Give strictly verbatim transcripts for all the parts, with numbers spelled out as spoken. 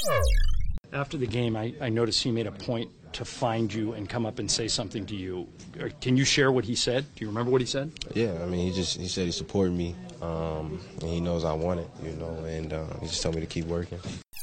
After the game, I, I noticed he made a point to find you and come up and say something to you. Can you share what he said? Do you remember what he said? Yeah, I mean, he just he said he supported me, um, and he knows I want it, you know, and uh, he just told me to keep working.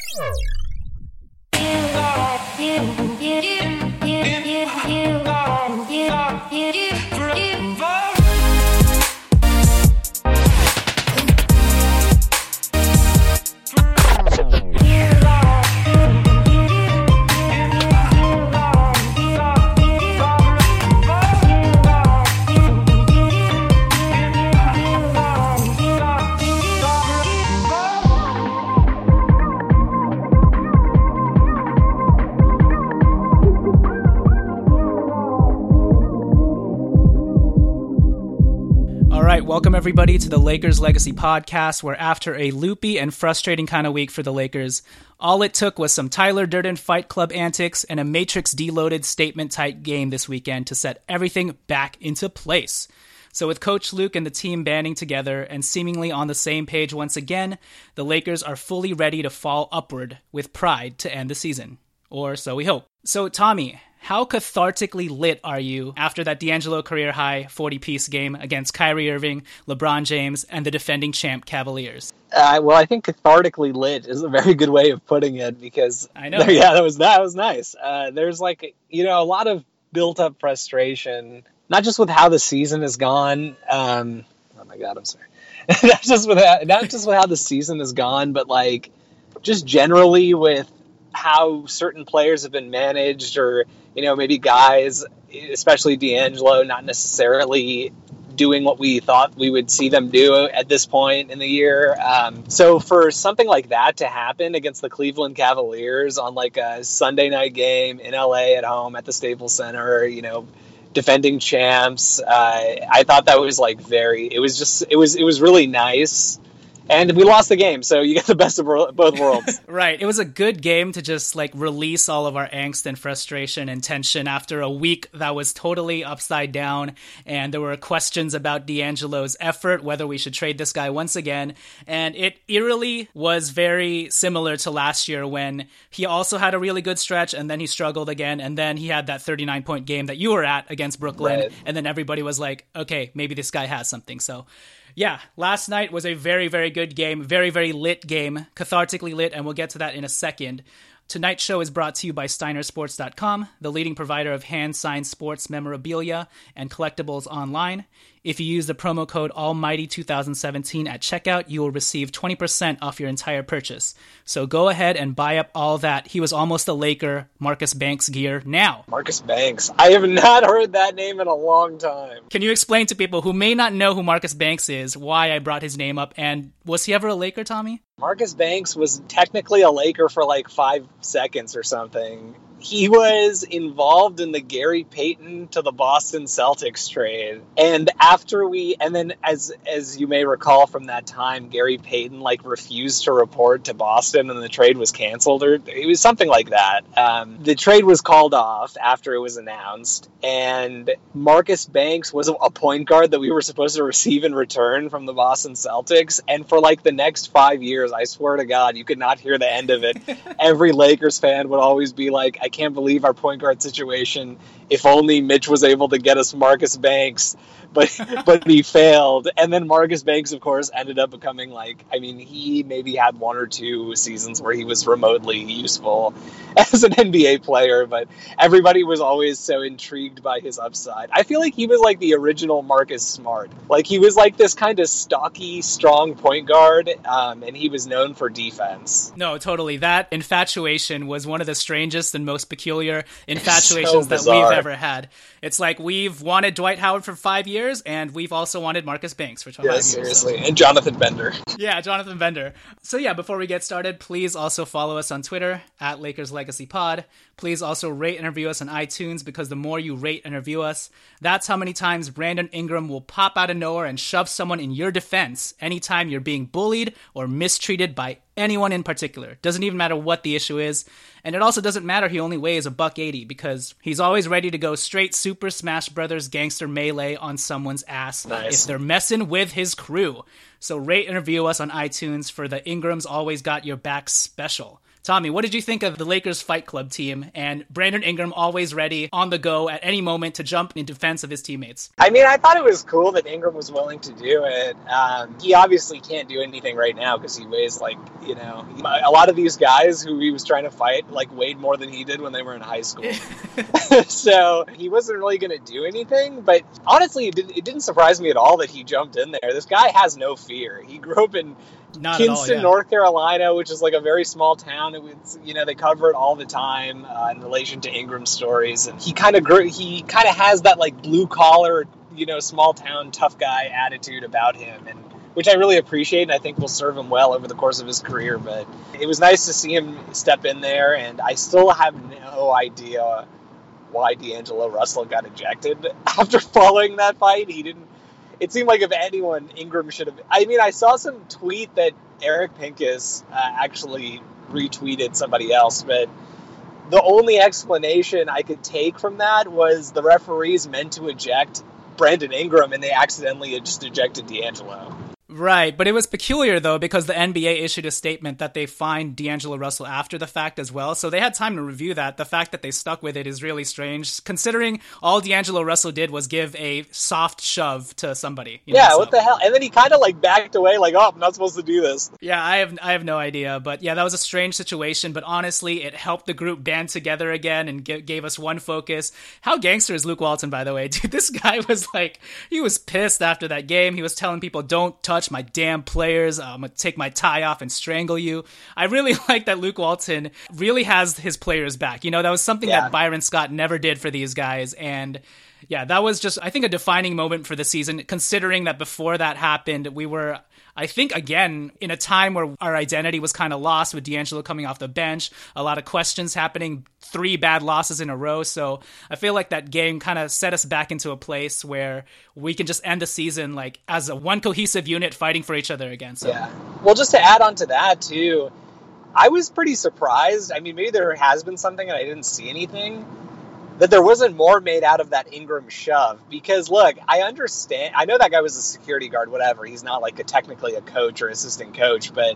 Welcome, everybody, to the Lakers Legacy Podcast, where after a loopy and frustrating kind of week for the Lakers, all it took was some Tyler Durden Fight Club antics and a Matrix deloaded statement-type game this weekend to set everything back into place. So with Coach Luke and the team banding together and seemingly on the same page once again, the Lakers are fully ready to fall upward with pride to end the season. Or so we hope. So, Tommy, how cathartically lit are you after that D'Angelo career-high forty-piece game against Kyrie Irving, LeBron James, and the defending champ Cavaliers? Uh, well, I think cathartically lit is a very good way of putting it because I know. Yeah, that was that was nice. Uh, there's like you know a lot of built-up frustration, not just with how the season has gone. Um, oh my God, I'm sorry. not just with how, not just with how the season has gone, but like just generally with how certain players have been managed, or you know maybe guys, especially D'Angelo, not necessarily doing what we thought we would see them do at this point in the year. Um, so for something like that to happen against the Cleveland Cavaliers on like a Sunday night game in L A at home at the Staples Center, you know, defending champs, uh, I thought that was like very. It was just. It was. It was really nice. And we lost the game, so you get the best of both worlds. Right. It was a good game to just like release all of our angst and frustration and tension after a week that was totally upside down. And there were questions about D'Angelo's effort, whether we should trade this guy once again. And it eerily was very similar to last year when he also had a really good stretch and then he struggled again. And then he had that thirty-nine point game that you were at against Brooklyn. Right. And then everybody was like, okay, maybe this guy has something. So yeah, last night was a very, very good game, very, very lit game, cathartically lit, and we'll get to that in a second. Tonight's show is brought to you by Steiner Sports dot com, the leading provider of hand-signed sports memorabilia and collectibles online. If you use the promo code Almighty twenty seventeen at checkout, you will receive twenty percent off your entire purchase. So go ahead and buy up all that He Was Almost a Laker Marcus Banks gear now. Marcus Banks. I have not heard that name in a long time. Can you explain to people who may not know who Marcus Banks is why I brought his name up, and was he ever a Laker, Tommy? Marcus Banks was technically a Laker for like five seconds or something. He was involved in the Gary Payton to the Boston Celtics trade. And after we, and then as as you may recall from that time, Gary Payton like refused to report to Boston and the trade was canceled, or it was something like that. Um, the trade was called off after it was announced. And Marcus Banks was a point guard that we were supposed to receive in return from the Boston Celtics. And for like the next five years, I swear to God, you could not hear the end of it. Every Lakers fan would always be like, I can't believe our point guard situation. If only Mitch was able to get us Marcus Banks, but but he failed. And then Marcus Banks, of course, ended up becoming like, I mean, he maybe had one or two seasons where he was remotely useful as an N B A player, but everybody was always so intrigued by his upside. I feel like he was like the original Marcus Smart. Like he was like this kind of stocky, strong point guard, um, and he was known for defense. No, totally. That infatuation was one of the strangest and most peculiar infatuations so that we've ever had. It's like we've wanted Dwight Howard for five years, and we've also wanted Marcus Banks for five yeah, years. Seriously, and Jonathan Bender. Yeah, Jonathan Bender. So yeah, before we get started, please also follow us on Twitter, at Lakers Legacy Pod. Please also rate and review us on iTunes, because the more you rate and review us, that's how many times Brandon Ingram will pop out of nowhere and shove someone in your defense anytime you're being bullied or mistreated by anyone in particular. Doesn't even matter what the issue is. And it also doesn't matter he only weighs a buck eighty, because he's always ready to go straight Super Smash Brothers gangster melee on someone's ass nice. if they're messing with his crew. So rate and review us on iTunes for the Ingram's Always Got Your Back special. Tommy, what did you think of the Lakers Fight Club team and Brandon Ingram always ready on the go at any moment to jump in defense of his teammates? I mean, I thought it was cool that Ingram was willing to do it. Um, he obviously can't do anything right now because he weighs like, you know, a lot of these guys who he was trying to fight like weighed more than he did when they were in high school. So he wasn't really going to do anything. But honestly, it, did, it didn't surprise me at all that he jumped in there. This guy has no fear. He grew up in Not Kinston, all, yeah. North Carolina, which is like a very small town. It was, you know, they cover it all the time uh, in relation to Ingram's stories. And he kind of grew, he kind of has that like blue collar, you know, small town tough guy attitude about him, and which I really appreciate, and I think will serve him well over the course of his career. But it was nice to see him step in there, and I still have no idea why D'Angelo Russell got ejected after following that fight. He didn't. It seemed like if anyone, Ingram should have. I mean, I saw some tweet that Eric Pincus uh, actually retweeted somebody else, but the only explanation I could take from that was the referees meant to eject Brandon Ingram, and they accidentally just ejected D'Angelo. Right, but it was peculiar, though, because the N B A issued a statement that they fined D'Angelo Russell after the fact as well, so they had time to review that. The fact that they stuck with it is really strange, considering all D'Angelo Russell did was give a soft shove to somebody. You know, yeah, so. What the hell? And then he kind of like backed away, like, oh, I'm not supposed to do this. Yeah, I have I have no idea, but yeah, that was a strange situation, but honestly, it helped the group band together again and g- gave us one focus. How gangster is Luke Walton, by the way? Dude, this guy was like, he was pissed after that game. He was telling people, don't touch my damn players. I'm going to take my tie off and strangle you. I really like that Luke Walton really has his players back. You know, that was something yeah. that Byron Scott never did for these guys. And yeah, that was just, I think, a defining moment for the season, considering that before that happened, we were, I think, again, in a time where our identity was kind of lost with D'Angelo coming off the bench, a lot of questions happening, three bad losses in a row. So I feel like that game kind of set us back into a place where we can just end the season like as a one cohesive unit fighting for each other again. So. Yeah. Well, just to add on to that, too, I was pretty surprised. I mean, maybe there has been something and I didn't see anything, that there wasn't more made out of that Ingram shove. Because, look, I understand. I know that guy was a security guard, whatever. He's not like a, technically a coach or assistant coach. But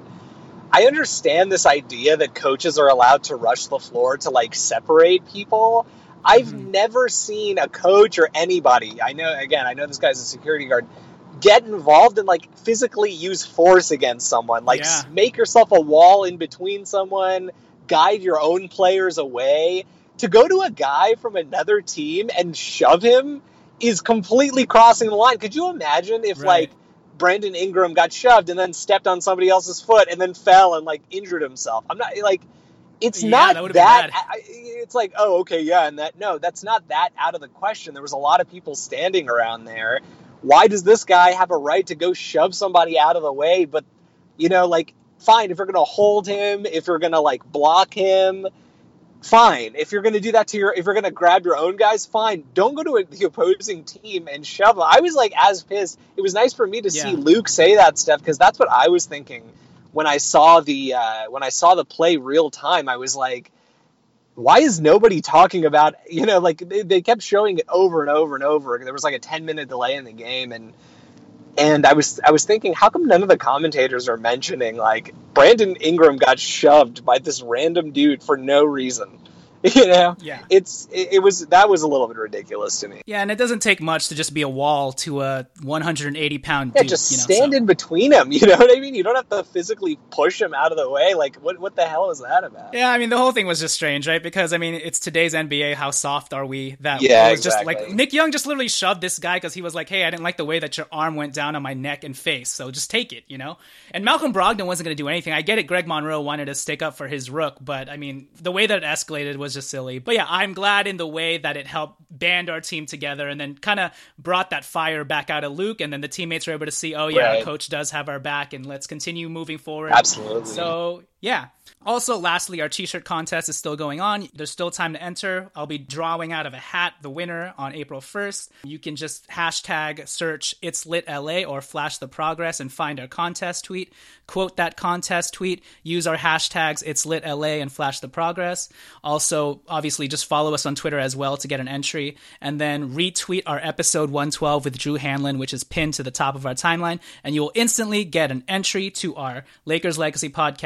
I understand this idea that coaches are allowed to rush the floor to, like, separate people. I've mm-hmm. never seen a coach or anybody, I know, again, I know this guy's a security guard, get involved and, like, physically use force against someone. Like, yeah. make yourself a wall in between someone, guide your own players away. To go to a guy from another team and shove him is completely crossing the line. Could you imagine if, right. like, Brandon Ingram got shoved and then stepped on somebody else's foot and then fell and, like, injured himself? I'm not, like, it's yeah, not that. that I, it's like, oh, okay, yeah, and that, no, that's not that out of the question. There was a lot of people standing around there. Why does this guy have a right to go shove somebody out of the way? But, you know, like, fine, if you're going to hold him, if you're going to, like, block him, fine. If you're going to do that to your, if you're going to grab your own guys, fine. Don't go to a, the opposing team and shove them. I was like as pissed. It was nice for me to yeah. see Luke say that stuff, because that's what I was thinking when I saw the uh, when I saw the play real time. I was like, why is nobody talking about, you know, like they, they kept showing it over and over and over. There was like a ten minute delay in the game, and and I was I was thinking, how come none of the commentators are mentioning like Brandon Ingram got shoved by this random dude for no reason? You know, yeah, it's it, it was that was a little bit ridiculous to me. Yeah, and it doesn't take much to just be a wall to a one hundred eighty pound yeah, dude. just you know, stand so. in between them. You know what I mean? You don't have to physically push him out of the way. Like, what what the hell is that about? Yeah, I mean, the whole thing was just strange, right? Because I mean, it's today's N B A. How soft are we? That yeah, it was exactly. just like Nick Young just literally shoved this guy because he was like, "Hey, I didn't like the way that your arm went down on my neck and face, so just take it," you know. And Malcolm Brogdon wasn't going to do anything. I get it. Greg Monroe wanted to stick up for his rook, but I mean, the way that it escalated was just silly. But yeah, I'm glad in the way that it helped band our team together and then kind of brought that fire back out of Luke, and then the teammates were able to see, oh yeah, right. our coach does have our back, and let's continue moving forward. Absolutely. So yeah. Also, lastly, our t-shirt contest is still going on. There's still time to enter. I'll be drawing out of a hat the winner on April first. You can just hashtag search It's Lit L A or flash the progress and find our contest tweet. Quote that contest tweet. Use our hashtags It's Lit L A and flash the progress. Also, obviously, just follow us on Twitter as well to get an entry. And then retweet our episode one twelve with Drew Hanlon, which is pinned to the top of our timeline. And you will instantly get an entry to our Lakers Legacy Podcast t-shirt.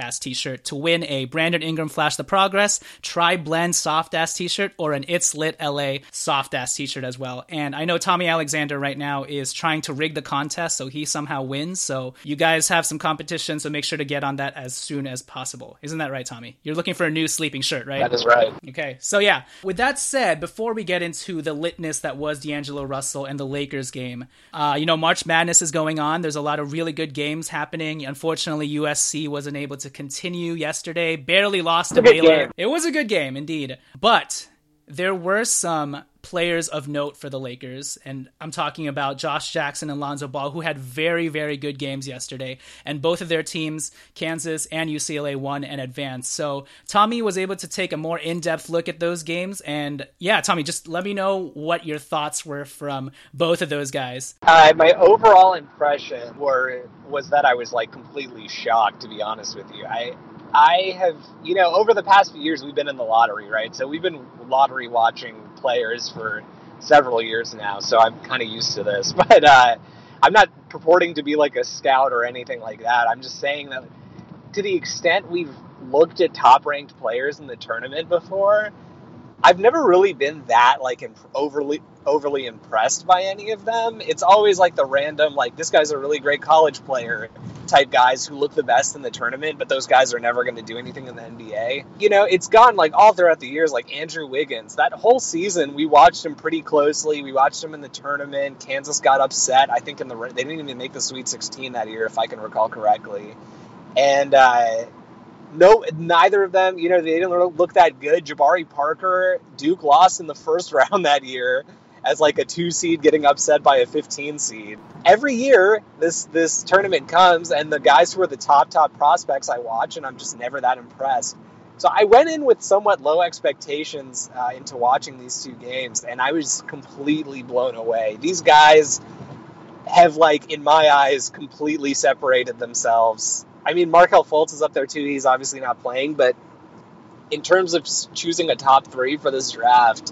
t-shirt. To win a Brandon Ingram Flash the Progress, Tri Blend Soft Ass t-shirt, or an It's Lit L A Soft Ass t-shirt as well. And I know Tommy Alexander right now is trying to rig the contest so he somehow wins. So you guys have some competition, so make sure to get on that as soon as possible. Isn't that right, Tommy? You're looking for a new sleeping shirt, right? That is right. Okay, so yeah, with that said, before we get into the litness that was D'Angelo Russell and the Lakers game, uh, you know, March Madness is going on. There's a lot of really good games happening. Unfortunately, U S C wasn't able to continue yesterday. Barely lost to Baylor. Game. It was a good game, indeed. But there were some players of note for the Lakers, and I'm talking about Josh Jackson and Lonzo Ball, who had very, very good games yesterday, and both of their teams, Kansas and U C L A, won and advanced. So Tommy was able to take a more in-depth look at those games, and yeah, Tommy, just let me know what your thoughts were from both of those guys. Uh, my overall impression were was that I was like completely shocked, to be honest with you. I I have, you know, over the past few years, we've been in the lottery, right? So we've been lottery watching players for several years now, so I'm kind of used to this. But uh, I'm not purporting to be like a scout or anything like that. I'm just saying that to the extent we've looked at top-ranked players in the tournament before, I've never really been that like imp- overly overly impressed by any of them. It's always like the random, like, this guy's a really great college player type guys who look the best in the tournament, but those guys are never going to do anything in the N B A. You know, it's gone like all throughout the years, like Andrew Wiggins. That whole season, we watched him pretty closely. We watched him in the tournament. Kansas got upset, I think, in the they didn't even make the Sweet sixteen that year, if I can recall correctly. And uh, no, neither of them, you know, they didn't look that good. Jabari Parker, Duke lost in the first round that year as like a two seed getting upset by a fifteen seed. Every year this this tournament comes, and the guys who are the top top prospects I watch, and I'm just never that impressed. So I went in with somewhat low expectations uh, into watching these two games, and I was completely blown away. These guys have, like, in my eyes, completely separated themselves. I mean, Markelle Fultz is up there too. He's obviously not playing, but in terms of choosing a top three for this draft,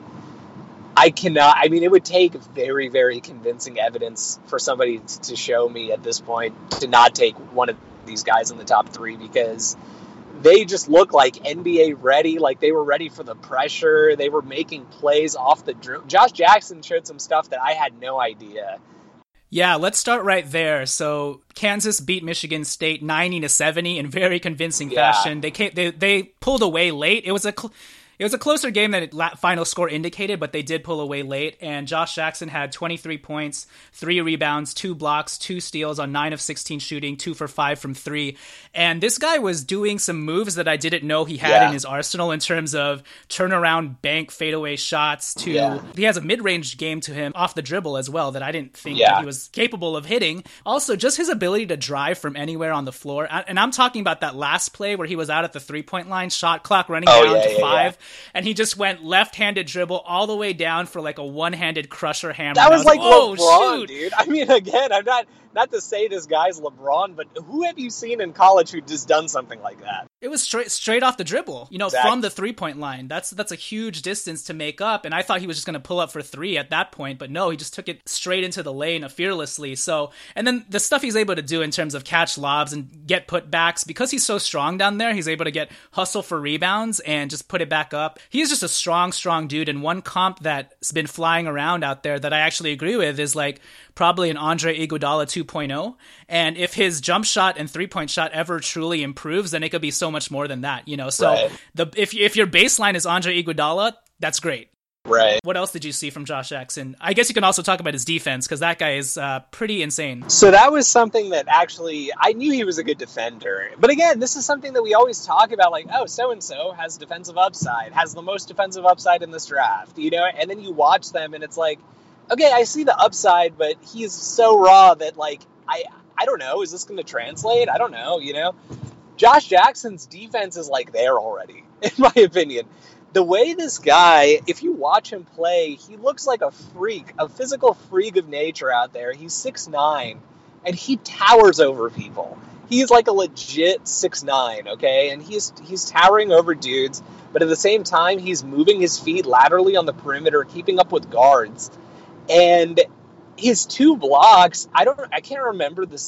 I cannot, I mean, it would take very, very convincing evidence for somebody to show me at this point to not take one of these guys in the top three, because they just look like N B A ready, like they were ready for the pressure. They were making plays off the dribble. Josh Jackson showed some stuff that I had no idea. Yeah, let's start right there. So Kansas beat Michigan State ninety to seventy in very convincing Yeah. fashion. They came, they they pulled away late. It was a cl- It was a closer game than the final score indicated, but they did pull away late, and Josh Jackson had twenty-three points, three rebounds, two blocks, two steals on nine of sixteen shooting, two for five from three. And this guy was doing some moves that I didn't know he had Yeah. in his arsenal in terms of turnaround bank fadeaway shots to, Yeah. he has a mid-range game to him off the dribble as well that I didn't think Yeah. that he was capable of hitting. Also, just his ability to drive from anywhere on the floor. And I'm talking about that last play where he was out at the three-point line, shot clock running Oh, down yeah, to yeah, five. yeah. And he just went left-handed dribble all the way down for like a one-handed crusher hammer. That And I was like oh, LeBron, shoot. dude. I mean, again, I'm not not to say this guy's LeBron, but who have you seen in college who just done something like that? It was straight straight off the dribble, you know, Exactly. from the three-point line. That's that's a huge distance to make up, and I thought he was just going to pull up for three at that point, but no, he just took it straight into the lane fearlessly. So, and then the stuff he's able to do in terms of catch lobs and get putbacks, because he's so strong down there, he's able to get hustle for rebounds and just put it back up. He's just a strong, strong dude, and one comp that's been flying around out there that I actually agree with is like probably an Andre Iguodala two point oh. And if his jump shot and three-point shot ever truly improves, then it could be so much more than that, you know? So Right. the if if your baseline is Andre Iguodala, that's great. Right. What else did you see from Josh Jackson? I guess you can also talk about his defense, because that guy is uh, pretty insane. So that was something that actually, I knew he was a good defender. But again, this is something that we always talk about, like, oh, so-and-so has defensive upside, has the most defensive upside in this draft, you know? And then you watch them and it's like, okay, I see the upside, but he's so raw that, like, I I don't know, is this going to translate? I don't know, you know? Josh Jackson's defense is, like, there already, in my opinion. The way this guy, if you watch him play, he looks like a freak, a physical freak of nature out there. He's six nine, and he towers over people. He's like a legit six nine, okay? And he's he's towering over dudes, but at the same time, he's moving his feet laterally on the perimeter, keeping up with guards. And his two blocks, I don't, I can't remember the second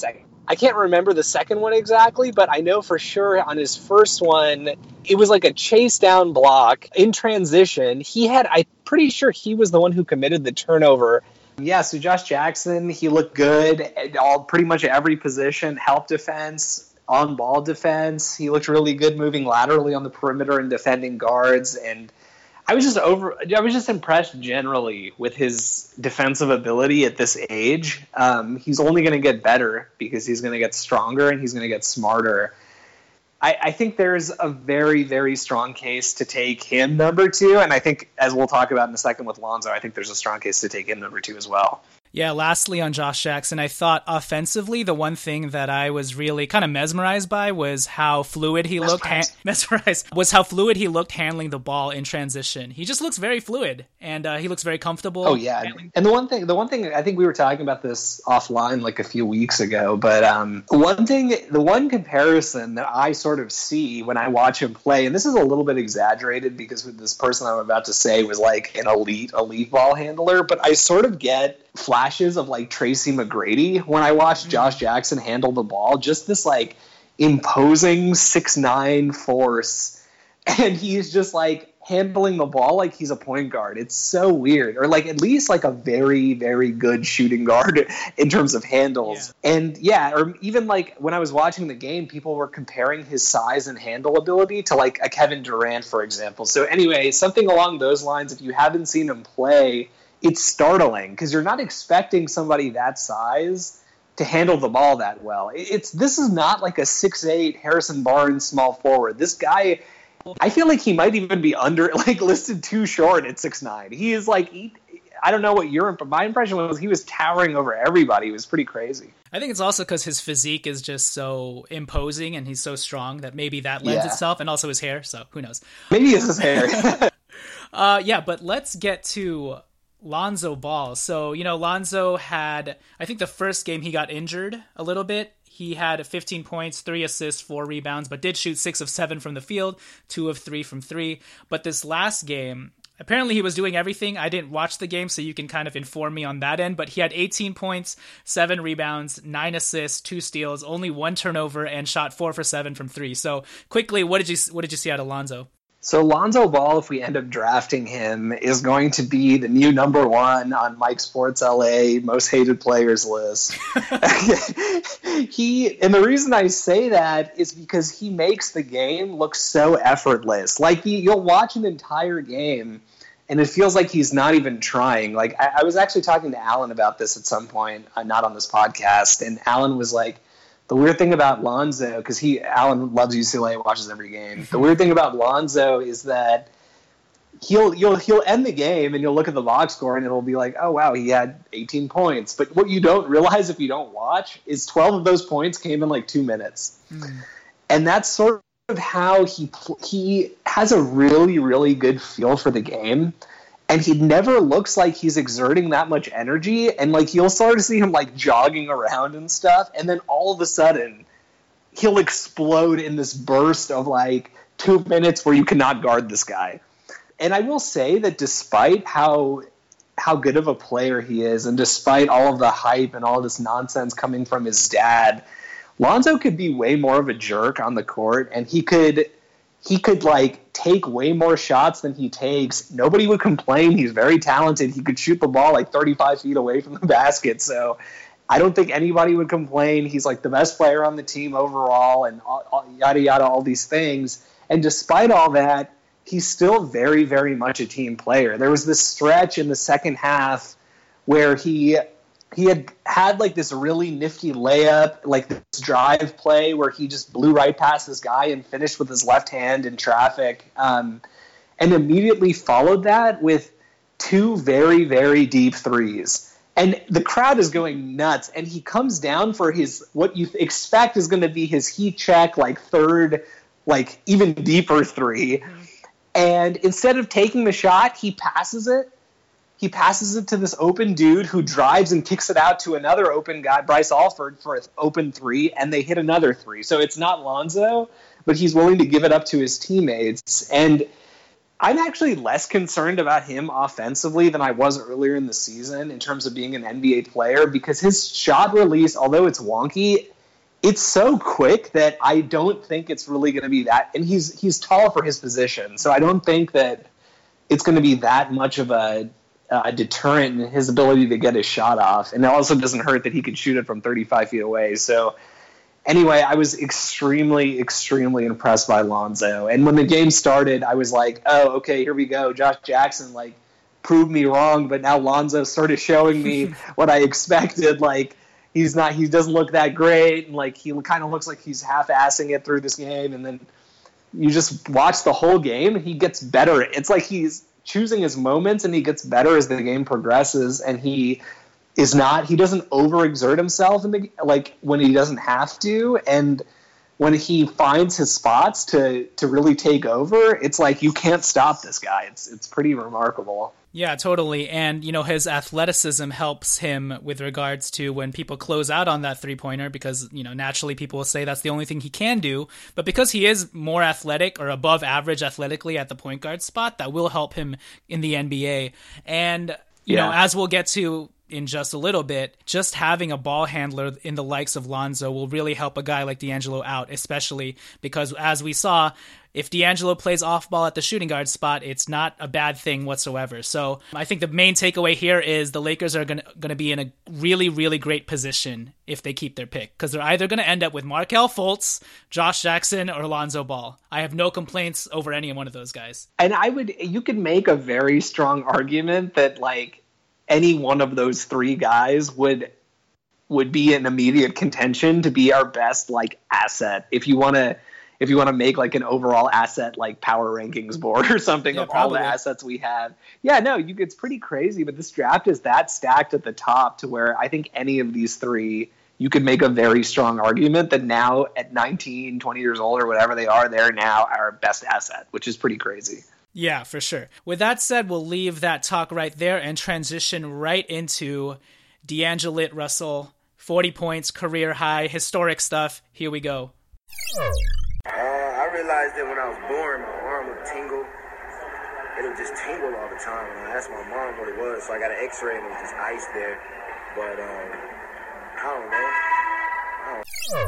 I can't remember the second one exactly, but I know for sure on his first one, it was like a chase down block in transition. He had, I'm pretty sure he was the one who committed the turnover. Yeah, so Josh Jackson, he looked good at all, pretty much every position, help defense, on-ball defense. He looked really good moving laterally on the perimeter and defending guards, and I was just over. I was just impressed generally with his defensive ability at this age. Um, he's only going to get better because he's going to get stronger and he's going to get smarter. I, I think there's a very, very strong case to take him number two, and I think, as we'll talk about in a second with Lonzo, I think there's a strong case to take him number two as well. Yeah, lastly on Josh Jackson, I thought offensively, the one thing that I was really kind of mesmerized by was how fluid he looked. Ha- mesmerized was how fluid he looked handling the ball in transition. He just looks very fluid, and uh, he looks very comfortable. Oh yeah, and the one thing, the one thing, I think we were talking about this offline like a few weeks ago, but um, one thing, the one comparison that I sort of see when I watch him play, and this is a little bit exaggerated because this person I'm about to say was like an elite, elite ball handler, but I sort of get flashes of like Tracy McGrady when I watched Josh Jackson handle the ball. Just this like imposing six nine force, and he's just like handling the ball like he's a point guard. It's so weird, or like at least like a very, very good shooting guard in terms of handles. Yeah. And yeah, or even like when I was watching the game, people were comparing his size and handle ability to like a Kevin Durant, for example. So anyway, something along those lines. If you haven't seen him play, it's startling because you're not expecting somebody that size to handle the ball that well. It's this is not like a six eight Harrison Barnes small forward. This guy, I feel like he might even be under like listed too short at six nine. He is like, he, I don't know what your, but my impression was he was towering over everybody. It was pretty crazy. I think it's also because his physique is just so imposing and he's so strong that maybe that lends yeah. itself, and also his hair. So who knows? Maybe it's his hair. uh, yeah, but let's get to Lonzo Ball. So, you know, Lonzo had, I think the first game he got injured a little bit. He had fifteen points, three assists, four rebounds, but did shoot six of seven from the field, two of three from three. But this last game, apparently he was doing everything. I didn't watch the game, so you can kind of inform me on that end. But he had eighteen points, seven rebounds, nine assists, two steals, only one turnover, and shot four for seven from three. So quickly, what did you what did you see out of Lonzo? So Lonzo Ball, if we end up drafting him, is going to be the new number one on Mike Sports L A most hated players list. he and the reason I say that is because he makes the game look so effortless. Like the, you'll watch an entire game and it feels like he's not even trying. Like I, I was actually talking to Alan about this at some point, uh, not on this podcast, and Alan was like, the weird thing about Lonzo, because he Alan loves U C L A, watches every game. The weird thing about Lonzo is that he'll you'll he'll end the game and you'll look at the box score and it'll be like, oh wow, he had eighteen points. But what you don't realize if you don't watch is twelve of those points came in like two minutes, mm. and that's sort of how he he has a really really good feel for the game. And he never looks like he's exerting that much energy. And, like, you'll start to see him, like, jogging around and stuff. And then all of a sudden, he'll explode in this burst of, like, two minutes where you cannot guard this guy. And I will say that despite how how good of a player he is, and despite all of the hype and all this nonsense coming from his dad, Lonzo could be way more of a jerk on the court. And he could... He could, like, take way more shots than he takes. Nobody would complain. He's very talented. He could shoot the ball, like, thirty-five feet away from the basket. So I don't think anybody would complain. He's, like, the best player on the team overall and all, all, yada, yada, all these things. And despite all that, he's still very, very much a team player. There was this stretch in the second half where he... He had had, like, this really nifty layup, like this drive play where he just blew right past this guy and finished with his left hand in traffic, um, and immediately followed that with two very, very deep threes. And the crowd is going nuts, and he comes down for his what you expect is going to be his heat check, like, third, like, even deeper three. Mm-hmm. And instead of taking the shot, he passes it. He passes it to this open dude who drives and kicks it out to another open guy, Bryce Alford, for an open three, and they hit another three. So it's not Lonzo, but he's willing to give it up to his teammates. And I'm actually less concerned about him offensively than I was earlier in the season in terms of being an N B A player, because his shot release, although it's wonky, it's so quick that I don't think it's really going to be that. And he's he's tall for his position, so I don't think that it's going to be that much of a, a deterrent in his ability to get his shot off. And it also doesn't hurt that he can shoot it from thirty-five feet away. So anyway, I was extremely, extremely impressed by Lonzo. And when the game started, I was like, oh, okay, here we go. Josh Jackson, like, proved me wrong, but now Lonzo started showing me what I expected. Like, he's not, he doesn't look that great, and like he kind of looks like he's half-assing it through this game. And then you just watch the whole game, and he gets better. It's like he's choosing his moments, and he gets better as the game progresses. And he is not, he doesn't overexert himself in the, like when he doesn't have to. And when he finds his spots to to really take over, it's like you can't stop this guy. It's it's pretty remarkable. Yeah, totally. And, you know, his athleticism helps him with regards to when people close out on that three-pointer because, you know, naturally people will say that's the only thing he can do. But because he is more athletic or above average athletically at the point guard spot, that will help him in the N B A. And, you yeah. know, as we'll get to in just a little bit, just having a ball handler in the likes of Lonzo will really help a guy like D'Angelo out, especially because, as we saw, if D'Angelo plays off ball at the shooting guard spot, it's not a bad thing whatsoever. So I think the main takeaway here is the Lakers are going to be in a really, really great position if they keep their pick, because they're either going to end up with Markelle Fultz, Josh Jackson, or Lonzo Ball. I have no complaints over any one of those guys. And I would, you could make a very strong argument that, like, any one of those three guys would would be in immediate contention to be our best, like, asset. If you want to, if you want to make like an overall asset, like, power rankings board or something yeah, of probably. all the assets we have. Yeah, no, you, it's pretty crazy, but this draft is that stacked at the top to where I think any of these three, you could make a very strong argument that now at nineteen, twenty years old or whatever they are, they're now our best asset, which is pretty crazy. Yeah, for sure. With that said, we'll leave that talk right there and transition right into D'Angelo Russell, forty points, career high, historic stuff. Here we go. Uh, I realized that when I was born, my arm would tingle. It would just tingle all the time. And I asked my mom what it was, so I got an x-ray and it was just ice there. But, um, I don't know. I don't know.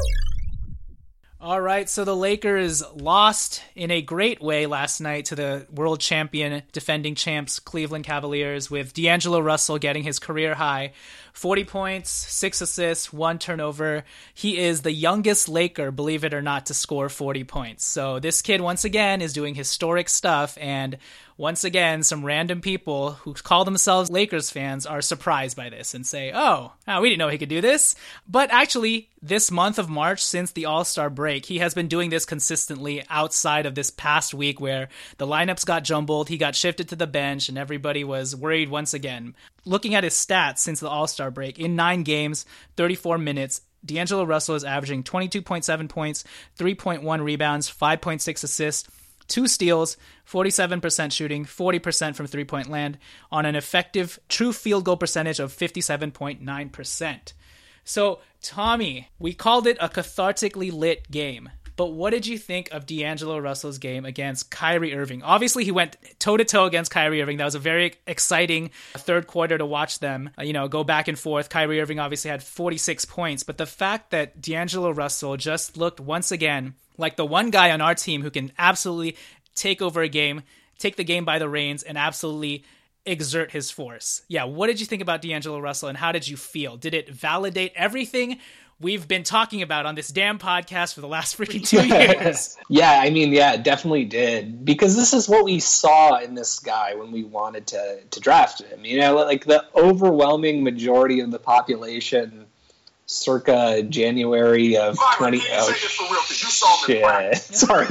All right, so the Lakers lost in a great way last night to the world champion, defending champs, Cleveland Cavaliers, with D'Angelo Russell getting his career high, forty points, six assists, one turnover. He is the youngest Laker, believe it or not, to score forty points. So this kid, once again, is doing historic stuff, and once again, some random people who call themselves Lakers fans are surprised by this and say, oh, oh, we didn't know he could do this. But actually, this month of March, since the All-Star break, he has been doing this consistently outside of this past week where the lineups got jumbled, he got shifted to the bench, and everybody was worried once again. Looking at his stats since the All-Star break, in nine games, thirty-four minutes, D'Angelo Russell is averaging twenty-two point seven points, three point one rebounds, five point six assists, two steals, forty-seven percent shooting, forty percent from three-point land, on an effective true field goal percentage of fifty-seven point nine percent. So, Tommy, we called it a cathartically lit game. But what did you think of D'Angelo Russell's game against Kyrie Irving? Obviously, he went toe-to-toe against Kyrie Irving. That was a very exciting third quarter to watch them, you know, go back and forth. Kyrie Irving obviously had forty-six points. But the fact that D'Angelo Russell just looked once again like the one guy on our team who can absolutely take over a game, take the game by the reins, and absolutely exert his force. Yeah, what did you think about D'Angelo Russell, and how did you feel? Did it validate everything we've been talking about on this damn podcast for the last freaking two years? Yeah, I mean, yeah, it definitely did. Because this is what we saw in this guy when we wanted to, to draft him. You know, like the overwhelming majority of the population circa January of twenty. Oh, shit. Sorry.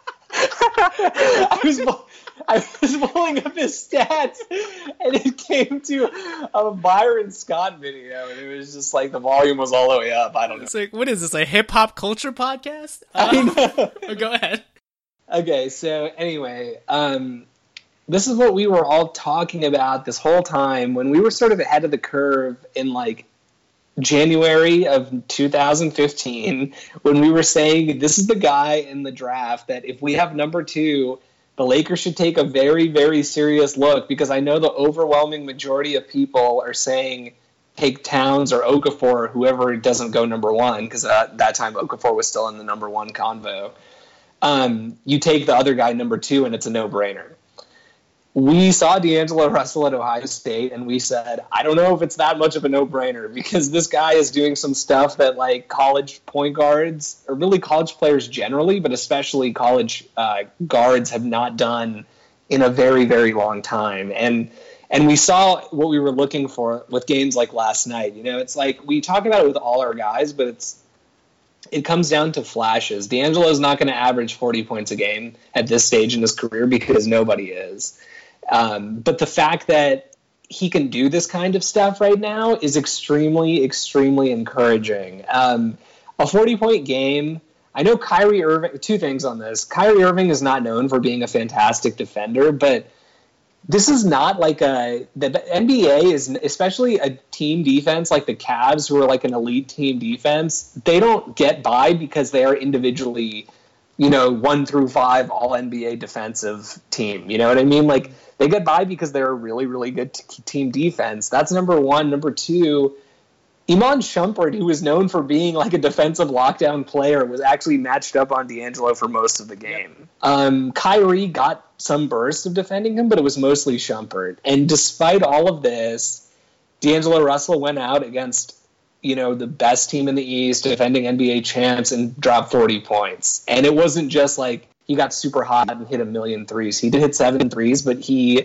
I was I was pulling up his stats, and it came to a Byron Scott video, and it was just like the volume was all the way up. I don't know. It's like, what is this, a hip hop culture podcast? I know. Um, go ahead. Okay, so anyway, um, this is what we were all talking about this whole time when we were sort of ahead of the curve in like January of two thousand fifteen, when we were saying this is the guy in the draft that if we have number two, the Lakers should take a very, very serious look, because I know the overwhelming majority of people are saying take Towns or Okafor or whoever doesn't go number one, because at that time Okafor was still in the number one convo. Um, you take the other guy number two, and it's a no-brainer. We saw D'Angelo Russell at Ohio State, and we said, I don't know if it's that much of a no-brainer, because this guy is doing some stuff that like college point guards, or really college players generally, but especially college uh, guards have not done in a very, very long time. And And we saw what we were looking for with games like last night. You know, it's like we talk about it with all our guys, but it's it comes down to flashes. D'Angelo's not going to average forty points a game at this stage in his career because nobody is. Um, but the fact that he can do this kind of stuff right now is extremely, extremely encouraging. Um, a forty-point game. I know Kyrie Irving. Two things on this. Kyrie Irving is not known for being a fantastic defender, but this is not like a the N B A is, especially a team defense like the Cavs, who are like an elite team defense. They don't get by because they are individually, you know, one through five all N B A defensive team. You know what I mean? Like they get by because they're a really, really good t- team defense. That's number one. Number two, Iman Shumpert, who was known for being like a defensive lockdown player, was actually matched up on D'Angelo for most of the game. Yep. Um, Kyrie got some bursts of defending him, but it was mostly Shumpert. And despite all of this, D'Angelo Russell went out against, you know, the best team in the East, defending N B A champs, and dropped forty points. And it wasn't just like he got super hot and hit a million threes. He did hit seven threes, but he...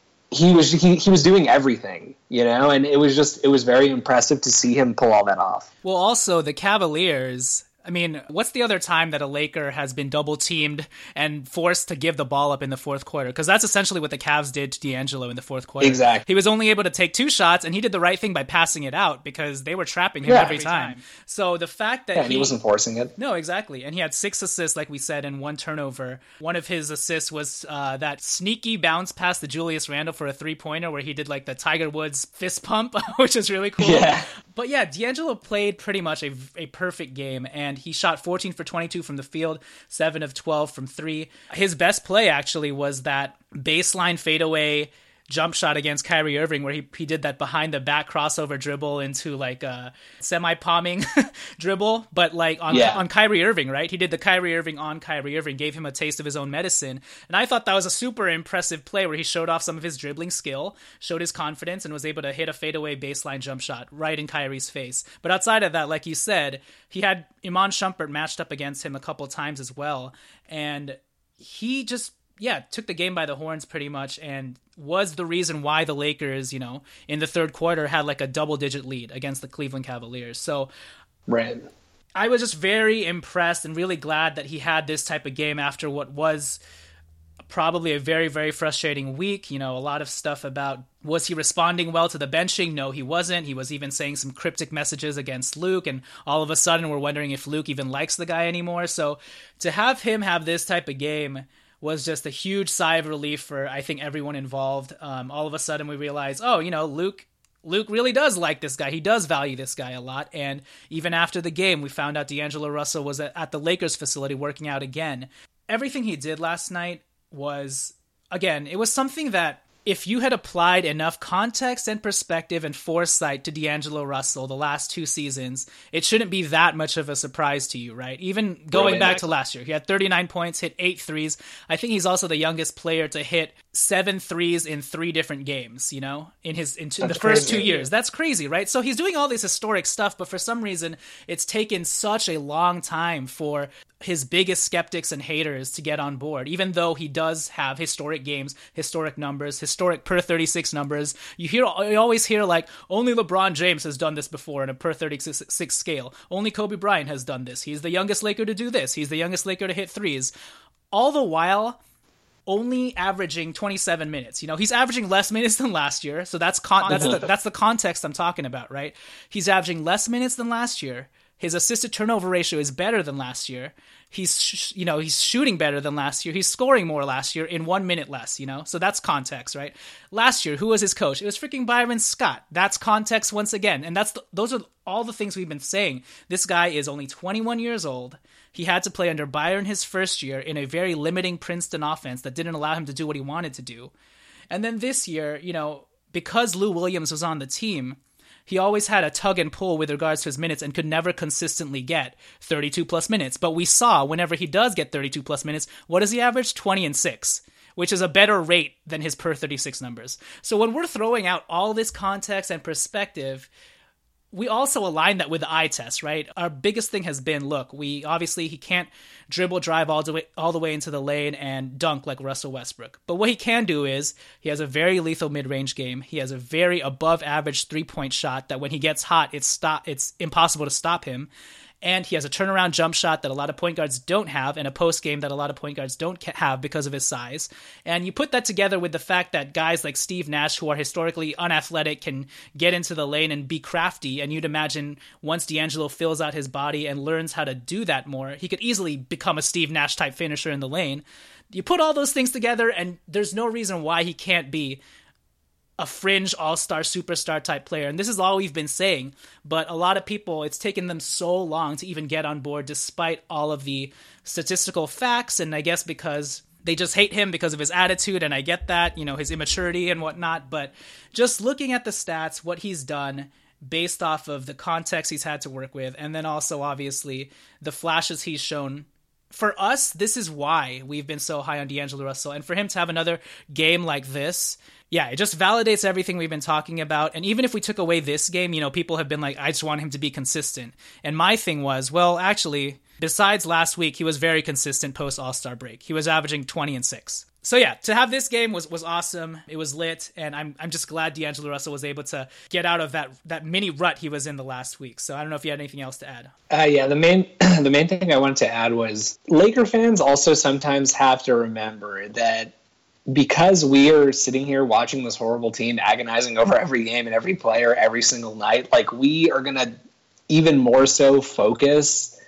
He was he, he was doing everything, you know, and it was just it was very impressive to see him pull all that off. Well, also the Cavaliers, I mean, what's the other time that a Laker has been double teamed and forced to give the ball up in the fourth quarter? Because that's essentially what the Cavs did to D'Angelo in the fourth quarter. Exactly. He was only able to take two shots, and he did the right thing by passing it out because they were trapping him yeah, every, every time. time. So the fact that yeah, he, he wasn't forcing it. No, exactly. And he had six assists, like we said, and one turnover. One of his assists was uh, that sneaky bounce pass to Julius Randle for a three-pointer where he did like the Tiger Woods fist pump, which is really cool. Yeah. But yeah, D'Angelo played pretty much a, a perfect game, and he shot fourteen for twenty-two from the field, seven of twelve from three. His best play actually was that baseline fadeaway jump shot against Kyrie Irving, where he, he did that behind the back crossover dribble into like a semi-palming dribble, but like on, yeah. on Kyrie Irving, right? He did the Kyrie Irving on Kyrie Irving, gave him a taste of his own medicine. And I thought that was a super impressive play where he showed off some of his dribbling skill, showed his confidence, and was able to hit a fadeaway baseline jump shot right in Kyrie's face. But outside of that, like you said, he had Iman Shumpert matched up against him a couple times as well. And he just, yeah, took the game by the horns pretty much and was the reason why the Lakers, you know, in the third quarter had like a double-digit lead against the Cleveland Cavaliers. So right. I was just very impressed and really glad that he had this type of game after what was probably a very, very frustrating week. You know, a lot of stuff about, was he responding well to the benching? No, he wasn't. He was even saying some cryptic messages against Luke, and all of a sudden we're wondering if Luke even likes the guy anymore. So to have him have this type of game was just a huge sigh of relief for, I think, everyone involved. Um, all of a sudden we realized, oh, you know, Luke Luke really does like this guy. He does value this guy a lot. And even after the game, we found out D'Angelo Russell was at, at the Lakers facility working out again. Everything he did last night was, again, it was something that if you had applied enough context and perspective and foresight to D'Angelo Russell the last two seasons, it shouldn't be that much of a surprise to you, right? Even going Really? back to last year, he had thirty-nine points, hit eight threes. I think he's also the youngest player to hit seven threes in three different games, you know, in his in, in the first crazy. two years. That's crazy, right? So he's doing all this historic stuff, but for some reason, it's taken such a long time for his biggest skeptics and haters to get on board, even though he does have historic games, historic numbers, historic per thirty-six numbers. You hear, you always hear like, only LeBron James has done this before in a per thirty-six scale. Only Kobe Bryant has done this. He's the youngest Laker to do this. He's the youngest Laker to hit threes. All the while, only averaging twenty-seven minutes. You know, he's averaging less minutes than last year. So that's con- that's the, that's the context I'm talking about, right? He's averaging less minutes than last year. His assisted turnover ratio is better than last year. He's, sh- you know, he's shooting better than last year. He's scoring more last year in one minute less, you know? So that's context, right? Last year, who was his coach? It was freaking Byron Scott. That's context once again. And that's the, those are all the things we've been saying. This guy is only twenty-one years old. He had to play under Byron his first year in a very limiting Princeton offense that didn't allow him to do what he wanted to do. And then this year, you know, because Lou Williams was on the team, he always had a tug and pull with regards to his minutes and could never consistently get thirty-two plus minutes. But we saw whenever he does get thirty-two plus minutes, what does he average? twenty and six, which is a better rate than his per thirty-six numbers. So when we're throwing out all this context and perspective, we also align that with the eye test, right? Our biggest thing has been, look, we obviously he can't dribble, drive all the way all the way into the lane and dunk like Russell Westbrook. But what he can do is he has a very lethal mid-range game. He has a very above average three-point shot that when he gets hot, it's stop it's impossible to stop him. And he has a turnaround jump shot that a lot of point guards don't have, and a post game that a lot of point guards don't have because of his size. And you put that together with the fact that guys like Steve Nash, who are historically unathletic, can get into the lane and be crafty. And you'd imagine once D'Angelo fills out his body and learns how to do that more, he could easily become a Steve Nash type finisher in the lane. You put all those things together, and there's no reason why he can't be a fringe all-star superstar type player. And this is all we've been saying, but a lot of people, it's taken them so long to even get on board despite all of the statistical facts. And I guess because they just hate him because of his attitude, and I get that, you know, his immaturity and whatnot. But just looking at the stats, what he's done based off of the context he's had to work with, and then also obviously the flashes he's shown, for us, this is why we've been so high on D'Angelo Russell. And for him to have another game like this, yeah, it just validates everything we've been talking about. And even if we took away this game, you know, people have been like, I just want him to be consistent. And my thing was, well, actually, besides last week, he was very consistent post All-Star break. He was averaging twenty and six. So yeah, to have this game was, was awesome. It was lit, and I'm I'm just glad D'Angelo Russell was able to get out of that that mini rut he was in the last week. So I don't know if you had anything else to add. Uh, yeah, the main the main thing I wanted to add was Laker fans also sometimes have to remember that because we are sitting here watching this horrible team agonizing over every game and every player every single night, like we are gonna even more so focus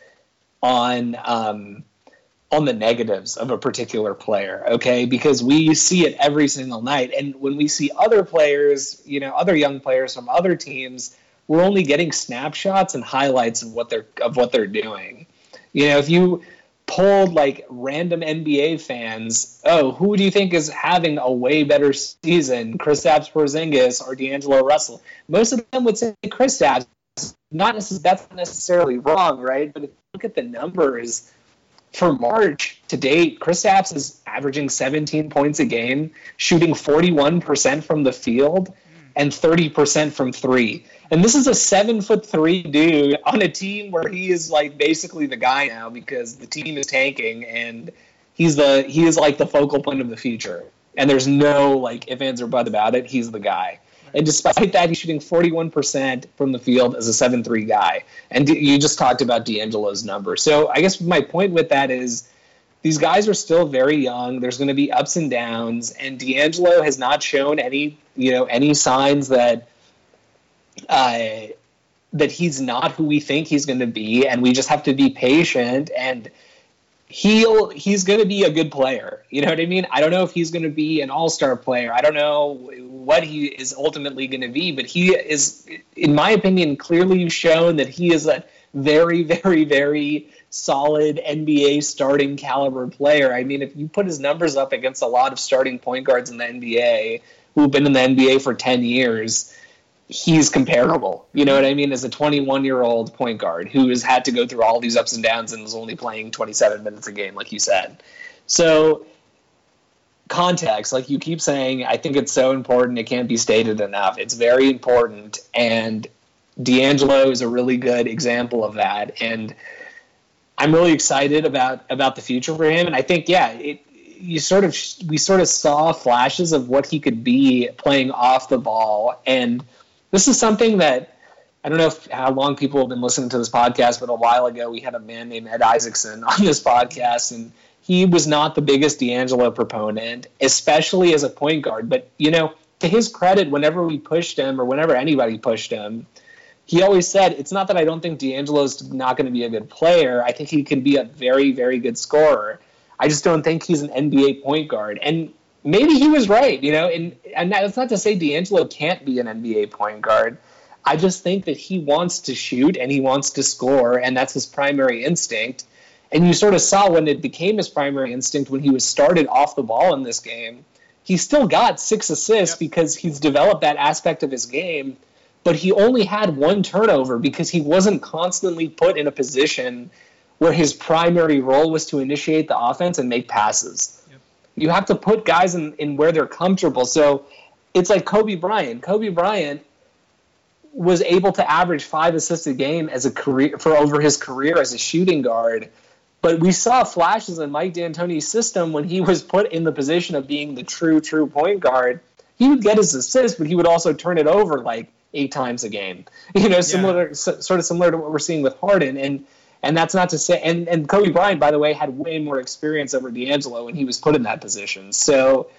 on um, on the negatives of a particular player, okay? Because we see it every single night. And when we see other players, you know, other young players from other teams, we're only getting snapshots and highlights of what they're of what they're doing. You know, if you polled like random N B A fans, oh, who do you think is having a way better season, Kristaps Porzingis or D'Angelo Russell? Most of them would say Kristaps. Not necessarily, that's not necessarily wrong, right? But if you look at the numbers for March to date, Kristaps is averaging seventeen points a game, shooting forty-one percent from the field and thirty percent from three. And this is a seven foot three dude on a team where he is like basically the guy now because the team is tanking and he's the he is like the focal point of the future. And there's no like ifs, ands, or buts about it. He's the guy. And despite that, he's shooting forty-one percent from the field as a seven three guy. And you just talked about D'Angelo's number. So I guess my point with that is these guys are still very young. There's going to be ups and downs. And D'Angelo has not shown any, you know, any signs that uh, that he's not who we think he's going to be. And we just have to be patient. And he'll he's going to be a good player. You know what I mean? I don't know if he's going to be an all-star player. I don't know what he is ultimately going to be, but he is, in my opinion, clearly shown that he is a very, very, very solid N B A starting caliber player. I mean, if you put his numbers up against a lot of starting point guards in the N B A who've been in the N B A for ten years, he's comparable. You know what I mean? As a twenty-one-year-old point guard who has had to go through all these ups and downs and is only playing twenty-seven minutes a game, like you said. So context, like you keep saying, I think it's so important. It can't be stated enough. It's very important. And D'Angelo is a really good example of that. And I'm really excited about, about the future for him. And I think, yeah, it, you sort of, we sort of saw flashes of what he could be playing off the ball. And this is something that, I don't know if, how long people have been listening to this podcast, but a while ago we had a man named Ed Isaacson on this podcast, and he was not the biggest D'Angelo proponent, especially as a point guard. But, you know, to his credit, whenever we pushed him or whenever anybody pushed him, he always said, it's not that I don't think D'Angelo's not going to be a good player. I think he can be a very, very good scorer. I just don't think he's an N B A point guard. And maybe he was right, you know, and, and that's not to say D'Angelo can't be an N B A point guard. I just think that he wants to shoot and he wants to score, and that's his primary instinct. And you sort of saw when it became his primary instinct when he was started off the ball in this game, he still got six assists yep. because he's developed that aspect of his game. but he only had one turnover because he wasn't constantly put in a position where his primary role was to initiate the offense and make passes. Yep. You have to put guys in, in where they're comfortable. So it's like Kobe Bryant. Kobe Bryant was able to average five assists a game as a career for over his career as a shooting guard. But we saw flashes in Mike D'Antoni's system when he was put in the position of being the true, true point guard. He would get his assists, but he would also turn it over like eight times a game. You know, similar, yeah. so, sort of similar to what we're seeing with Harden. And and that's not to say, and, and Kobe Bryant, by the way, had way more experience over D'Angelo when he was put in that position. So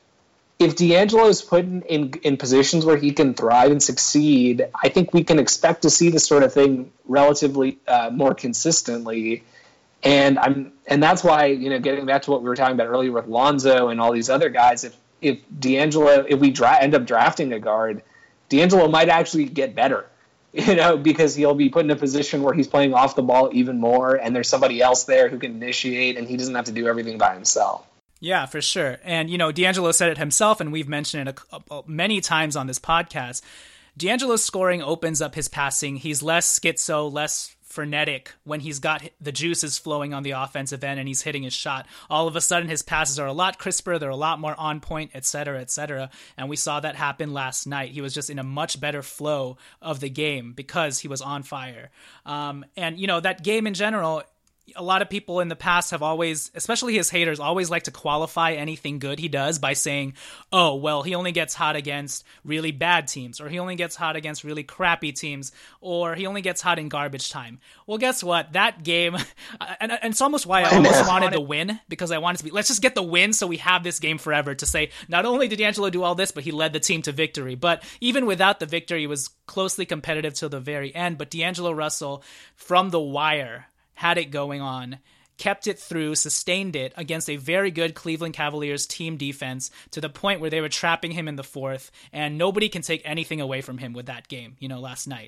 if D'Angelo is put in, in, in positions where he can thrive and succeed, I think we can expect to see this sort of thing relatively uh, more consistently. And I'm, and that's why, you know, getting back to what we were talking about earlier with Lonzo and all these other guys, if if D'Angelo, if we dra- end up drafting a guard, D'Angelo might actually get better, you know, because he'll be put in a position where he's playing off the ball even more, and there's somebody else there who can initiate, and he doesn't have to do everything by himself. Yeah, for sure. And, you know, D'Angelo said it himself, and we've mentioned it a, a, many times on this podcast. D'Angelo's scoring opens up his passing. He's less schizo, less frenetic when he's got the juices flowing on the offensive end and he's hitting his shot. All of a sudden, his passes are a lot crisper. They're a lot more on point, et cetera, et cetera. And we saw that happen last night. He was just in a much better flow of the game because he was on fire. Um, and, you know, that game in general, a lot of people in the past have always, especially his haters, always like to qualify anything good he does by saying, oh, well, he only gets hot against really bad teams, or he only gets hot against really crappy teams, or he only gets hot in garbage time. Well, guess what? That game, and, and it's almost why I almost wanted the win, because I wanted to be, let's just get the win so we have this game forever to say, not only did D'Angelo do all this, but he led the team to victory. But even without the victory, it was closely competitive till the very end. But D'Angelo Russell, from the wire, had it going on, kept it through, sustained it against a very good Cleveland Cavaliers team defense to the point where they were trapping him in the fourth, and nobody can take anything away from him with that game, you know, last night.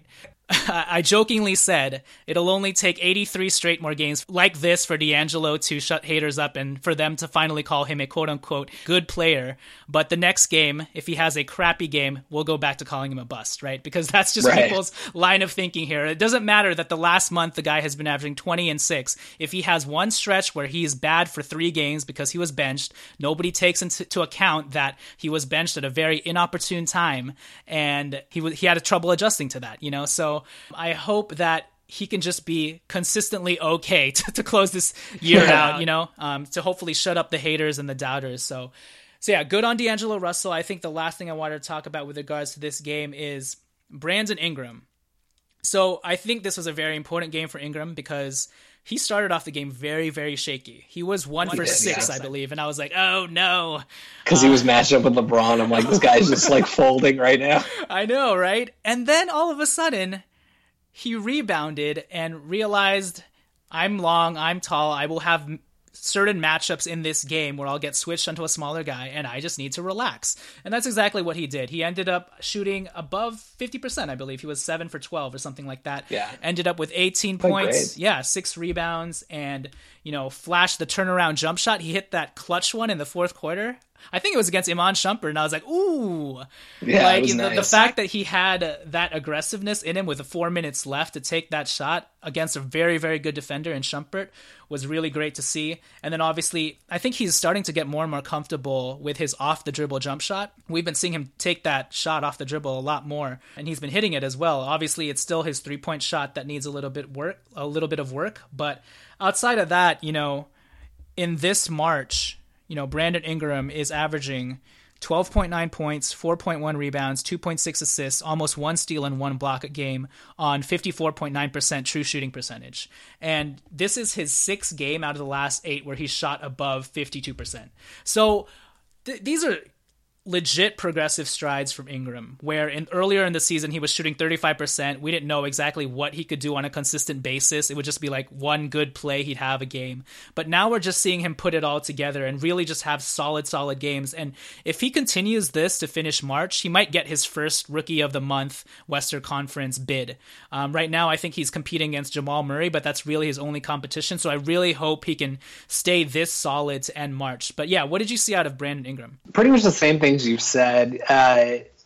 I jokingly said it'll only take eighty-three straight more games like this for D'Angelo to shut haters up and for them to finally call him a quote-unquote good player. But the next game, if he has a crappy game, we'll go back to calling him a bust, right? Because that's just right. People's line of thinking here. It doesn't matter that the last month the guy has been averaging twenty and six. If he has one stretch where he is bad for three games because he was benched, nobody takes into account that he was benched at a very inopportune time, and he was, he had a trouble adjusting to that, you know? So I hope that he can just be consistently okay to, to close this year yeah. out, you know, um, to hopefully shut up the haters and the doubters. So, so yeah, good on D'Angelo Russell. I think the last thing I wanted to talk about with regards to this game is Brandon Ingram. So I think this was a very important game for Ingram because he started off the game very, very shaky. He was one he for did, six, yeah. I believe. And I was like, oh, no. Because uh, he was matched up with LeBron. I'm like, this guy's just like folding right now. I know, right? And then all of a sudden, he rebounded and realized, I'm long, I'm tall, I will have certain matchups in this game where I'll get switched onto a smaller guy, and I just need to relax. And that's exactly what he did. He ended up shooting above fifty percent, I believe. He was seven for twelve or something like that. Yeah. Ended up with eighteen points. Great. Yeah, six rebounds, and, you know, flashed the turnaround jump shot. He hit that clutch one in the fourth quarter. I think it was against Iman Shumpert, and I was like, ooh. Yeah, like, it was the, nice. the fact that he had that aggressiveness in him with four minutes left to take that shot against a very, very good defender in Shumpert was really great to see. And then obviously, I think he's starting to get more and more comfortable with his off-the-dribble jump shot. We've been seeing him take that shot off the dribble a lot more, and he's been hitting it as well. Obviously, it's still his three-point shot that needs a little bit work, a little bit of work. But outside of that, you know, in this March, you know, Brandon Ingram is averaging twelve point nine points, four point one rebounds, two point six assists, almost one steal and one block a game on fifty-four point nine percent true shooting percentage. And this is his sixth game out of the last eight where he's shot above fifty-two percent. So th- these are legit progressive strides from Ingram, where in earlier in the season he was shooting thirty-five percent. We didn't know exactly what he could do on a consistent basis. It would just be like one good play, he'd have a game. But now we're just seeing him put it all together and really just have solid, solid games. And if he continues this to finish March, he might get his first Rookie of the Month Western Conference bid. Um, right now, I think he's competing against Jamal Murray, but that's really his only competition. So I really hope he can stay this solid to end March. But yeah, what did you see out of Brandon Ingram? Pretty much the same things you've said. Uh,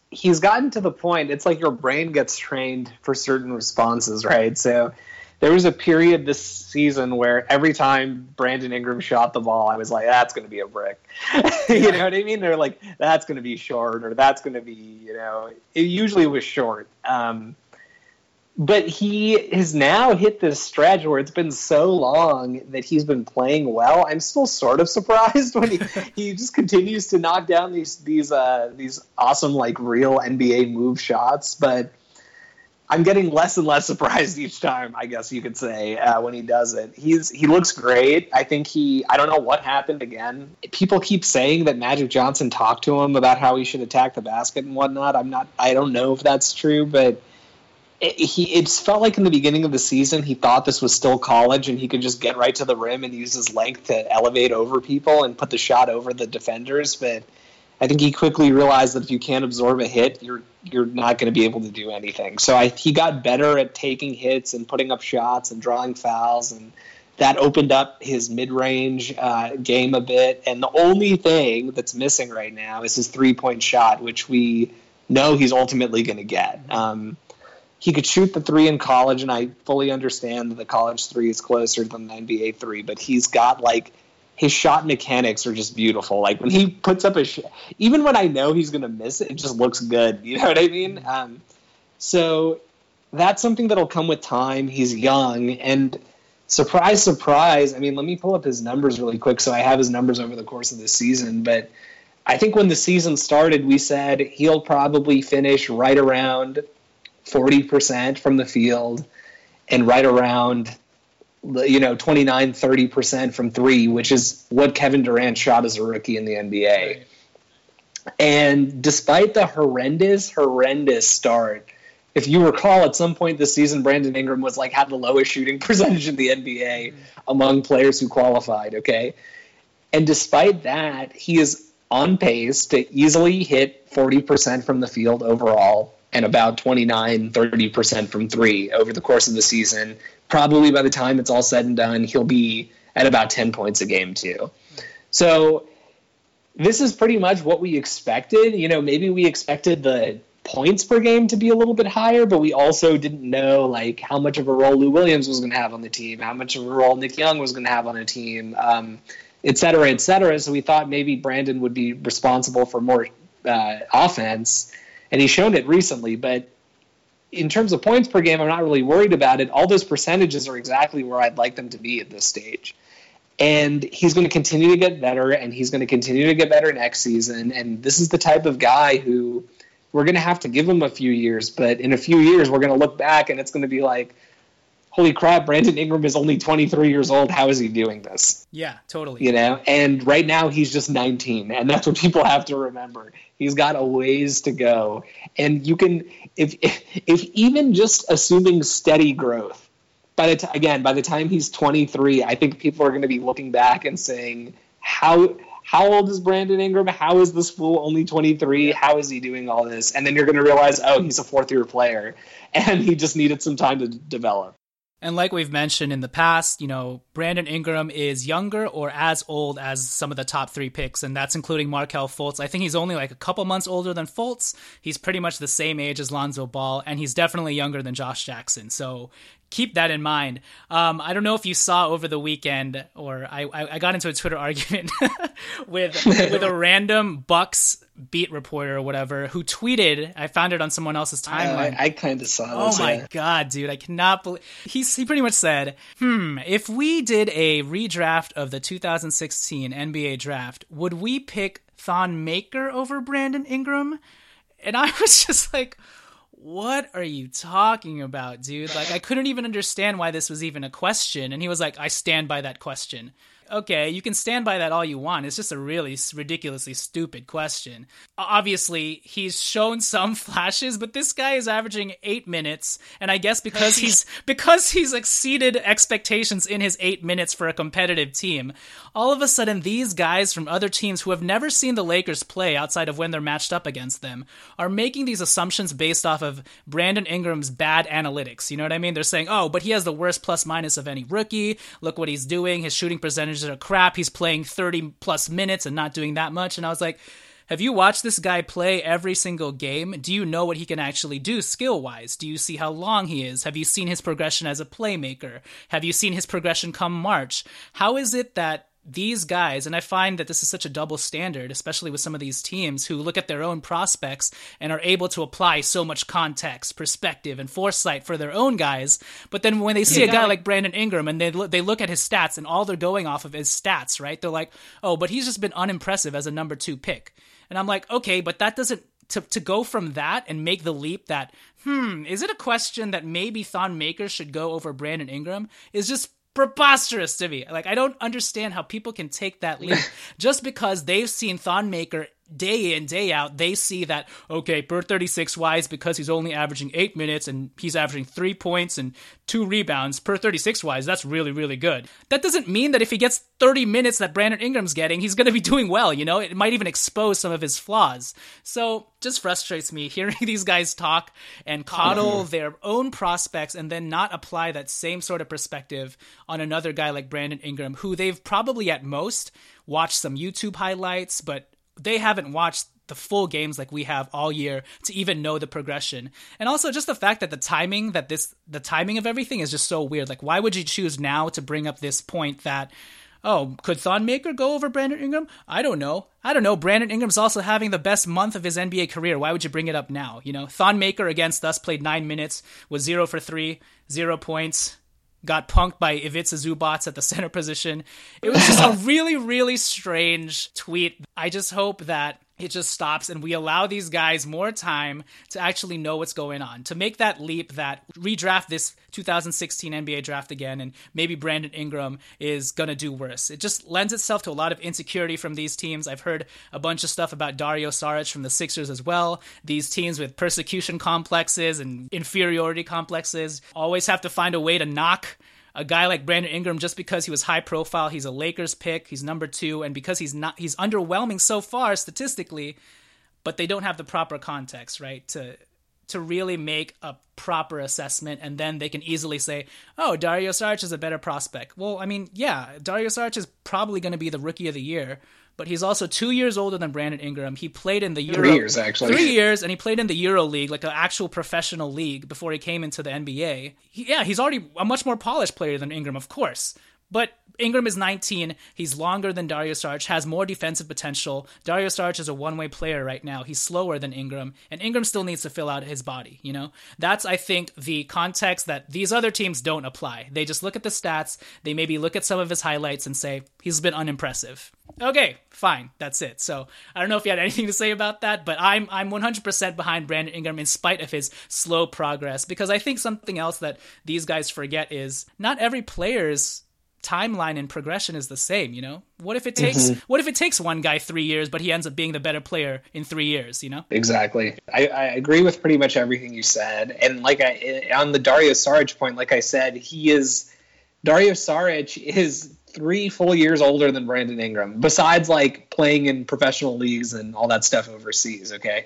he's gotten to the point, it's like your brain gets trained for certain responses, right? So there was a period this season where every time Brandon Ingram shot the ball, I was like, that's going to be a brick. You know what I mean? They're like, that's going to be short, or that's going to be, you know, it usually was short. Um, but he has now hit this stretch where it's been so long that he's been playing well. I'm still sort of surprised when he, he just continues to knock down these these uh, these awesome, like, real N B A move shots. But I'm getting less and less surprised each time, I guess you could say, uh, when he does it. He's he looks great. I think he – I don't know what happened again. People keep saying that Magic Johnson talked to him about how he should attack the basket and whatnot. I'm not – I don't know if that's true, but it, he it's felt like in the beginning of the season he thought this was still college and he could just get right to the rim and use his length to elevate over people and put the shot over the defenders. But I think he quickly realized that if you can't absorb a hit, you're you're not going to be able to do anything. So I, he got better at taking hits and putting up shots and drawing fouls, and that opened up his mid-range uh, game a bit. And the only thing that's missing right now is his three-point shot, which we know he's ultimately going to get. Um, he could shoot the three in college, and I fully understand that the college three is closer than the N B A three, but he's got, like, his shot mechanics are just beautiful. Like, when he puts up a shot, even when I know he's going to miss it, it just looks good. You know what I mean? Um, so that's something that'll come with time. He's young, and surprise, surprise. I mean, let me pull up his numbers really quick so I have his numbers over the course of the season. But I think when the season started, we said he'll probably finish right around forty percent from the field and right around, you know, twenty-nine, thirty percent from three, which is what Kevin Durant shot as a rookie in the N B A. Right. And despite the horrendous, horrendous start, if you recall, at some point this season, Brandon Ingram was like had the lowest shooting percentage in the N B A among players who qualified, okay? And despite that, he is on pace to easily hit forty percent from the field overall and about twenty-nine, thirty percent from three over the course of the season. Probably by the time it's all said and done, he'll be at about ten points a game too. So this is pretty much what we expected. You know, maybe we expected the points per game to be a little bit higher, but we also didn't know like how much of a role Lou Williams was going to have on the team, how much of a role Nick Young was going to have on a team, um, et cetera, et cetera. So we thought maybe Brandon would be responsible for more uh, offense, and he's shown it recently. But in terms of points per game, I'm not really worried about it. All those percentages are exactly where I'd like them to be at this stage. And he's going to continue to get better, and he's going to continue to get better next season. And this is the type of guy who we're going to have to give him a few years. But in a few years, we're going to look back, and it's going to be like, holy crap, Brandon Ingram is only twenty-three years old. How is he doing this? Yeah, totally. You know, and right now he's just nineteen, and that's what people have to remember. He's got a ways to go. And you can, if if, if even just assuming steady growth, by the t- again, by the time he's twenty-three, I think people are going to be looking back and saying, how how old is Brandon Ingram? How is this fool only twenty-three? How is he doing all this? And then you're going to realize, oh, he's a fourth-year player, and he just needed some time to d- develop. And like we've mentioned in the past, you know, Brandon Ingram is younger or as old as some of the top three picks, and that's including Markelle Fultz. I think he's only like a couple months older than Fultz. He's pretty much the same age as Lonzo Ball, and he's definitely younger than Josh Jackson. So keep that in mind. Um, I don't know if you saw over the weekend, or I, I, I got into a Twitter argument with with a random Bucks beat reporter or whatever who tweeted. I found it on someone else's timeline. I, I kind of saw this. Oh my yeah. god, dude! I cannot believe he. He pretty much said, "Hmm, if we did a redraft of the two thousand sixteen N B A draft, would we pick Thon Maker over Brandon Ingram?" And I was just like, what are you talking about, dude? Like, I couldn't even understand why this was even a question. And he was like, I stand by that question. Okay, you can stand by that all you want. It's just a really ridiculously stupid question. Obviously, he's shown some flashes, but this guy is averaging eight minutes, and I guess because he's because he's exceeded expectations in his eight minutes for a competitive team, all of a sudden these guys from other teams who have never seen the Lakers play outside of when they're matched up against them are making these assumptions based off of Brandon Ingram's bad analytics. You know what I mean? They're saying, oh, but he has the worst plus minus of any rookie. Look what he's doing. His shooting percentage are crap. He's playing thirty plus minutes and not doing that much. And I was like, Have you watched this guy play every single game? Do you know what he can actually do skill-wise? Do you see how long he is? Have you seen his progression as a playmaker? Have you seen his progression come March? How is it that these guys, and I find that this is such a double standard, especially with some of these teams who look at their own prospects and are able to apply so much context, perspective, and foresight for their own guys. But then when they see yeah, a guy like Brandon Ingram and they look, they look at his stats and all they're going off of is stats, right? They're like, oh, but he's just been unimpressive as a number two pick. And I'm like, okay, but that doesn't, to, to go from that and make the leap that, hmm, is it a question that maybe Thon Maker should go over Brandon Ingram is just preposterous to me. Like, I don't understand how people can take that leap just because they've seen Thon Maker day in, day out. They see that, okay, per thirty-six wise, because he's only averaging eight minutes and he's averaging three points and two rebounds per thirty-six wise, that's really, really good. That doesn't mean that if he gets thirty minutes that Brandon Ingram's getting, he's going to be doing well, you know? It might even expose some of his flaws. So just frustrates me hearing these guys talk and coddle their own prospects and then not apply that same sort of perspective on another guy like Brandon Ingram, who they've probably at most watched some YouTube highlights, but they haven't watched the full games like we have all year to even know the progression. And also just the fact that the timing that this, the timing of everything is just so weird. Like, why would you choose now to bring up this point that, oh, could Thon Maker go over Brandon Ingram? I don't know. I don't know. Brandon Ingram's also having the best month of his N B A career. Why would you bring it up now? You know, Thon Maker against us played nine minutes, was zero for three, zero points, got punked by Ivica Zubac at the center position. It was just a really, really strange tweet. I just hope that it just stops and we allow these guys more time to actually know what's going on, to make that leap, that redraft this two thousand sixteen N B A draft again, and maybe Brandon Ingram is going to do worse. It just lends itself to a lot of insecurity from these teams. I've heard a bunch of stuff about Dario Saric from the Sixers as well. These teams with persecution complexes and inferiority complexes always have to find a way to knock a guy like Brandon Ingram just because he was high profile. He's a Lakers pick. He's number two. And because he's not, he's underwhelming so far statistically, but they don't have the proper context, right? To, to really make a proper assessment. And then they can easily say, oh, Dario Saric is a better prospect. Well, I mean, yeah, Dario Saric is probably going to be the rookie of the year, but he's also two years older than Brandon Ingram. He played in the Euro, three years actually, three years, and he played in the Euro League, like an actual professional league, before he came into the N B A. He, yeah, he's already a much more polished player than Ingram, of course. But Ingram is nineteen. He's longer than Dario Saric, has more defensive potential. Dario Saric is a one-way player right now. He's slower than Ingram, and Ingram still needs to fill out his body, you know? That's, I think, the context that these other teams don't apply. They just look at the stats, they maybe look at some of his highlights and say, he's been unimpressive. Okay, fine, that's it. So I don't know if you had anything to say about that, but I'm I'm one hundred percent behind Brandon Ingram in spite of his slow progress, because I think something else that these guys forget is not every player's timeline and progression is the same, you know? What if it takes mm-hmm. what if it takes one guy three years, but he ends up being the better player in three years, you know? Exactly. I, I agree with pretty much everything you said. And like I on the Dario Saric point, like I said, he is Dario Saric is three full years older than Brandon Ingram, besides like playing in professional leagues and all that stuff overseas, okay?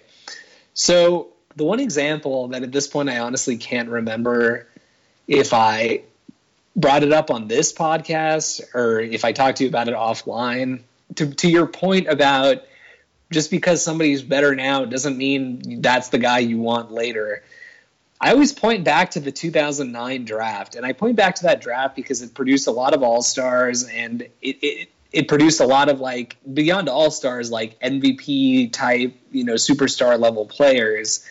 So the one example that at this point I honestly can't remember if I brought it up on this podcast or if I talked to you about it offline, to, to your point about just because somebody's better now doesn't mean that's the guy you want later. I always point back to the two thousand nine draft, and I point back to that draft because it produced a lot of all-stars, and it, it, it produced a lot of, like, beyond all-stars, like M V P type, you know, superstar level players.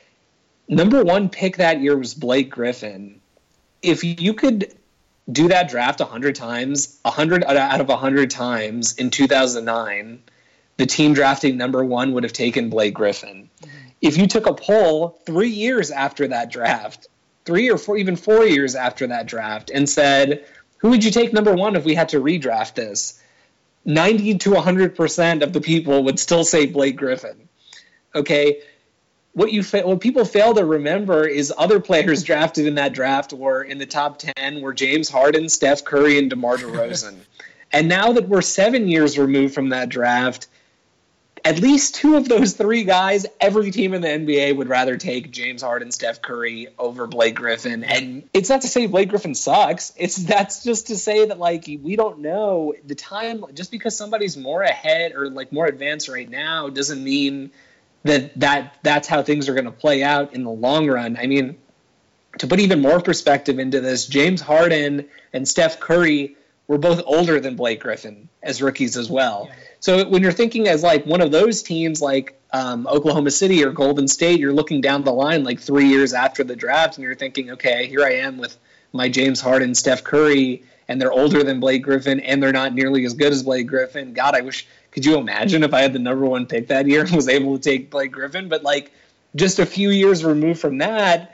Number one pick that year was Blake Griffin. If you could do that draft one hundred times, one hundred out of one hundred times in two thousand nine, the team drafting number one would have taken Blake Griffin. Mm-hmm. If you took a poll three years after that draft, three or four, even four years after that draft, and said, who would you take number one if we had to redraft this? ninety to one hundred percent of the people would still say Blake Griffin. Okay? What you fa- what people fail to remember is other players drafted in that draft were in the top ten were James Harden, Steph Curry, and DeMar DeRozan. And now that we're seven years removed from that draft, at least two of those three guys, every team in the N B A would rather take James Harden, Steph Curry over Blake Griffin. And it's not to say Blake Griffin sucks. It's that's just to say that, like, we don't know the time. Just because somebody's more ahead or like more advanced right now doesn't mean that that that's how things are going to play out in the long run. I mean, to put even more perspective into this, James Harden and Steph Curry were both older than Blake Griffin as rookies as well. Yeah. So when you're thinking as like one of those teams like um, Oklahoma City or Golden State, you're looking down the line like three years after the draft and you're thinking, okay, here I am with my James Harden, Steph Curry, and they're older than Blake Griffin and they're not nearly as good as Blake Griffin. God, I wish, could you imagine if I had the number one pick that year and was able to take Blake Griffin? But like just a few years removed from that,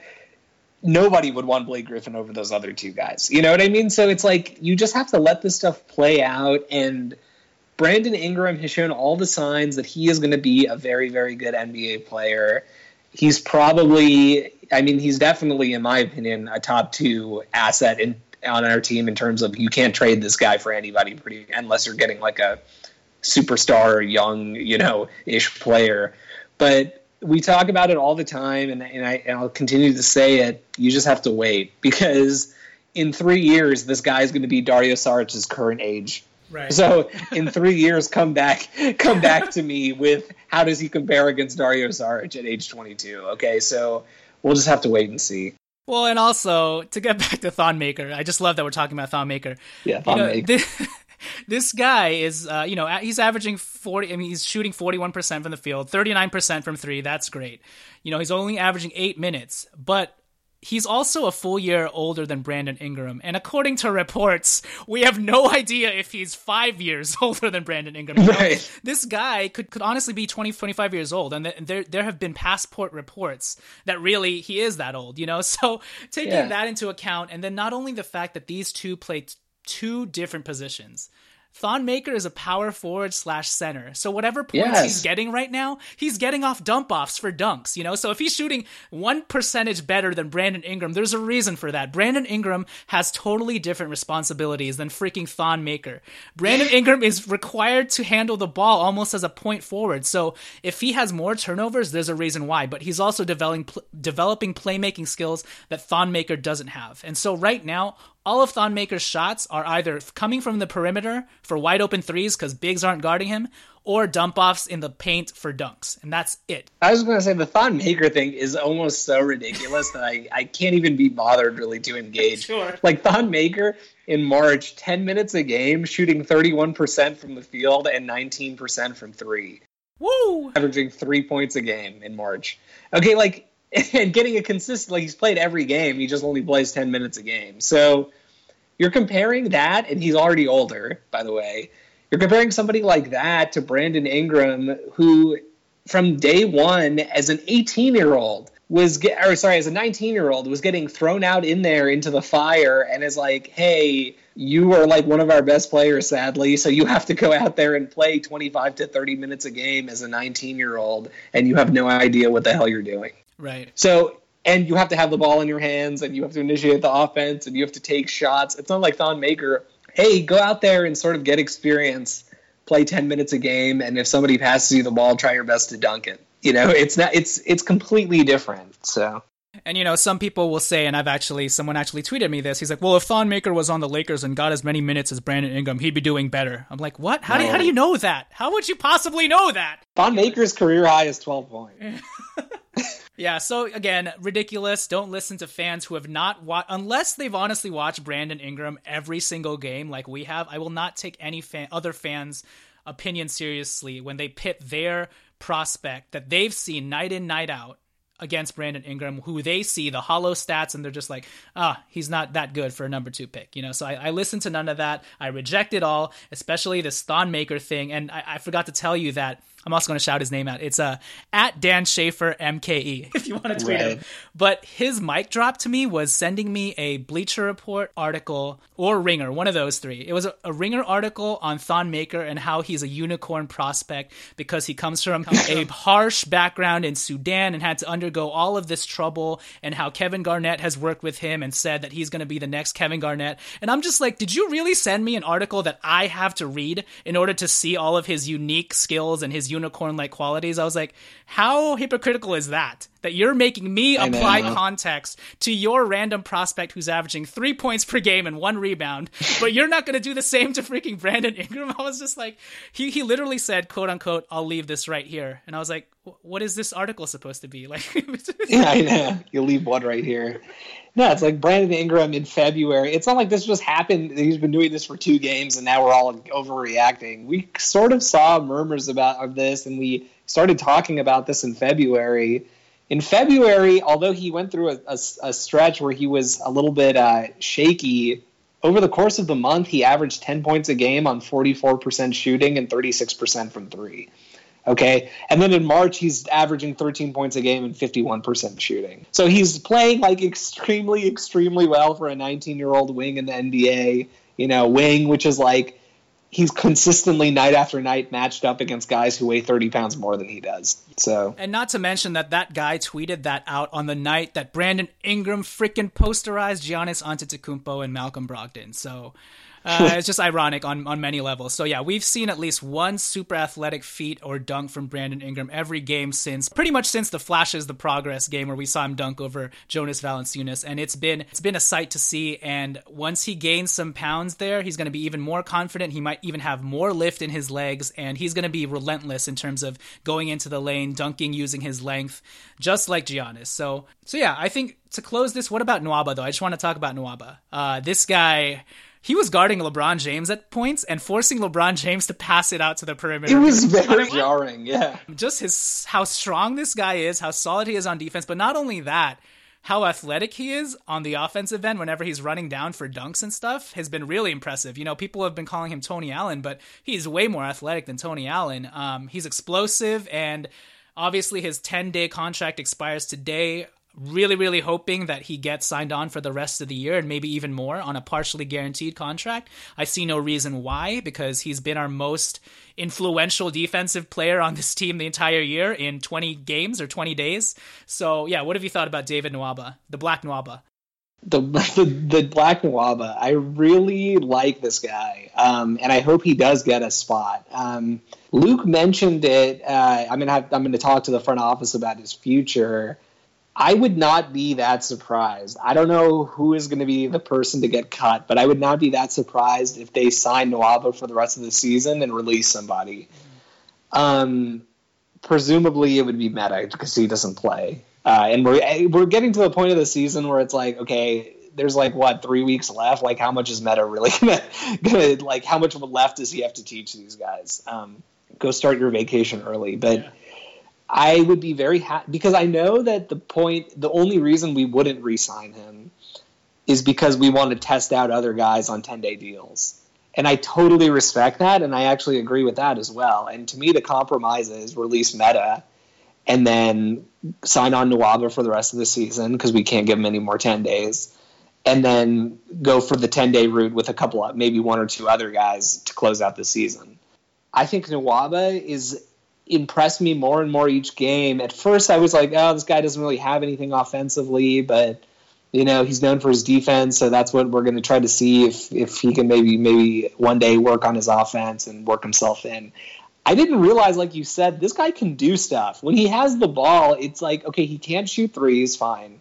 nobody would want Blake Griffin over those other two guys. You know what I mean? So it's like you just have to let this stuff play out. And Brandon Ingram has shown all the signs that he is going to be a very, very good N B A player. He's probably, I mean, he's definitely, in my opinion, a top two asset in, on our team in terms of you can't trade this guy for anybody pretty unless you're getting like a superstar, young, you know, ish player. But we talk about it all the time, and, and, I, and I'll continue to say it. You just have to wait because in three years, this guy is going to be Dario Saric's current age. Right. So in three years, come back, come back to me with how does he compare against Dario Saric at age twenty-two? Okay, so we'll just have to wait and see. Well, and also to get back to Thon Maker, I just love that we're talking about Thon Maker. Yeah, Thon you know, Maker. This, this guy is, uh, you know, he's averaging forty. I mean, he's shooting forty-one percent from the field, thirty-nine percent from three. That's great. You know, he's only averaging eight minutes, but he's also a full year older than Brandon Ingram. And according to reports, we have no idea if he's five years older than Brandon Ingram. You know, right. This guy could, could honestly be twenty, twenty-five years old. And th- there there have been passport reports that really he is that old, you know? So taking yeah. that into account, and then not only the fact that these two play t- two different positions. Thon Maker is a power forward slash center. So whatever points yes. he's getting right now, he's getting off dump offs for dunks, you know? So if he's shooting one percentage better than Brandon Ingram, there's a reason for that. Brandon Ingram has totally different responsibilities than freaking Thon Maker. Brandon Ingram is required to handle the ball almost as a point forward. So if he has more turnovers, there's a reason why. But he's also developing pl- developing playmaking skills that Thon Maker doesn't have. And so right now, all of Thon Maker's shots are either coming from the perimeter for wide open threes because bigs aren't guarding him, or dump offs in the paint for dunks. And that's it. I was going to say the Thon Maker thing is almost so ridiculous that I, I can't even be bothered really to engage. Sure. Like Thon Maker in March, ten minutes a game, shooting thirty-one percent from the field and nineteen percent from three. Woo! Averaging three points a game in March. Okay, like, and getting a consistent, like he's played every game. He just only plays ten minutes a game. So you're comparing that, and he's already older, by the way. You're comparing somebody like that to Brandon Ingram, who from day one as an eighteen-year-old was, get, or sorry, as a nineteen-year-old was getting thrown out in there into the fire and is like, hey, you are like one of our best players, sadly, so you have to go out there and play twenty-five to thirty minutes a game as a nineteen-year-old, and you have no idea what the hell you're doing. Right. So, and you have to have the ball in your hands, and you have to initiate the offense, and you have to take shots. It's not like Thon Maker, hey, go out there and sort of get experience, play ten minutes a game, and if somebody passes you the ball, try your best to dunk it. You know, it's not, it's, it's completely different. So. And, you know, some people will say, and I've actually, someone actually tweeted me this. He's like, well, if Thon Maker was on the Lakers and got as many minutes as Brandon Ingram, he'd be doing better. I'm like, what? How, no. do, how do you know that? How would you possibly know that? Thon Maker's career high is twelve points. Yeah, so again, ridiculous. Don't listen to fans who have not watched, unless they've honestly watched Brandon Ingram every single game like we have. I will not take any fan, other fans' opinion seriously when they pit their prospect that they've seen night in, night out against Brandon Ingram, who they see the hollow stats and they're just like, ah, he's not that good for a number two pick, you know? So I, I listened to none of that. I reject it all, especially this Thon Maker thing. And I, I forgot to tell you that I'm also going to shout his name out. It's uh, at Dan Schaefer M K E, if you want to tweet right. him. But his mic drop to me was sending me a Bleacher Report article or Ringer, one of those three. It was a, a Ringer article on Thon Maker and how he's a unicorn prospect because he comes from a harsh background in Sudan and had to undergo all of this trouble, and how Kevin Garnett has worked with him and said that he's going to be the next Kevin Garnett. And I'm just like, did you really send me an article that I have to read in order to see all of his unique skills and his unicorn-like qualities. I was like, how hypocritical is that? That you're making me apply context to your random prospect who's averaging three points per game and one rebound, but you're not going to do the same to freaking Brandon Ingram. I was just like, he he literally said, quote unquote, I'll leave this right here. And I was like, what is this article supposed to be? Like, yeah, I know. You'll leave one right here. No, it's like Brandon Ingram in February. It's not like this just happened. He's been doing this for two games, and now we're all overreacting. We sort of saw murmurs about of this, and we started talking about this in February. In February, although he went through a, a, a stretch where he was a little bit uh, shaky, over the course of the month, he averaged ten points a game on forty-four percent shooting and thirty-six percent from three. Okay. And then in March, he's averaging thirteen points a game and fifty-one percent shooting. So he's playing like extremely, extremely well for a nineteen year old wing in the N B A, you know, wing, which is like, he's consistently night after night matched up against guys who weigh thirty pounds more than he does. So, and not to mention that that guy tweeted that out on the night that Brandon Ingram freaking posterized Giannis Antetokounmpo and Malcolm Brogdon. So, Uh, it's just ironic on, on many levels. So yeah, we've seen at least one super athletic feat or dunk from Brandon Ingram every game since, pretty much since the Flashes the Progress game where we saw him dunk over Jonas Valanciunas. And it's been, it's been a sight to see. And once he gains some pounds there, he's going to be even more confident. He might even have more lift in his legs, and he's going to be relentless in terms of going into the lane, dunking using his length, just like Giannis. So, so yeah, I think to close this, what about Nwaba though? I just want to talk about Nwaba. Uh, this guy, he was guarding LeBron James at points and forcing LeBron James to pass it out to the perimeter. It was very jarring, yeah. Just his how strong this guy is, how solid he is on defense, but not only that, how athletic he is on the offensive end whenever he's running down for dunks and stuff has been really impressive. You know, people have been calling him Tony Allen, but he's way more athletic than Tony Allen. Um, he's explosive, and obviously his ten-day contract expires today. Really, really hoping that he gets signed on for the rest of the year and maybe even more on a partially guaranteed contract. I see no reason why, because he's been our most influential defensive player on this team the entire year in twenty games or twenty days. So, yeah, what have you thought about David Nwaba, the Black Nwaba? The, the the Black Nwaba. I really like this guy, um, and I hope he does get a spot. Um, Luke mentioned it. Uh, I'm gonna have, I'm gonna talk to the front office about his future. I would not be that surprised. I don't know who is going to be the person to get cut, but I would not be that surprised if they sign Nwaba for the rest of the season and release somebody. Um, presumably, it would be Meta because he doesn't play, uh, and we're we're getting to the point of the season where it's like, okay, there's like what three weeks left. Like, how much is Meta really gonna, gonna like? How much left does he have to teach these guys? Um, go start your vacation early, but. Yeah. I would be very happy because I know that the point, the only reason we wouldn't re-sign him is because we want to test out other guys on ten-day deals. And I totally respect that, and I actually agree with that as well. And to me, the compromise is release Meta and then sign on Nwaba for the rest of the season because we can't give him any more ten days. And then go for the ten-day route with a couple of, maybe one or two other guys to close out the season. I think Nwaba is impressed me more and more each game. At first I was like, oh, this guy doesn't really have anything offensively, but you know, he's known for his defense, so that's what we're going to try to see if if he can maybe maybe one day work on his offense and work himself in. I didn't realize, like you said, this guy can do stuff. When he has the ball, it's like, okay, he can't shoot threes, fine.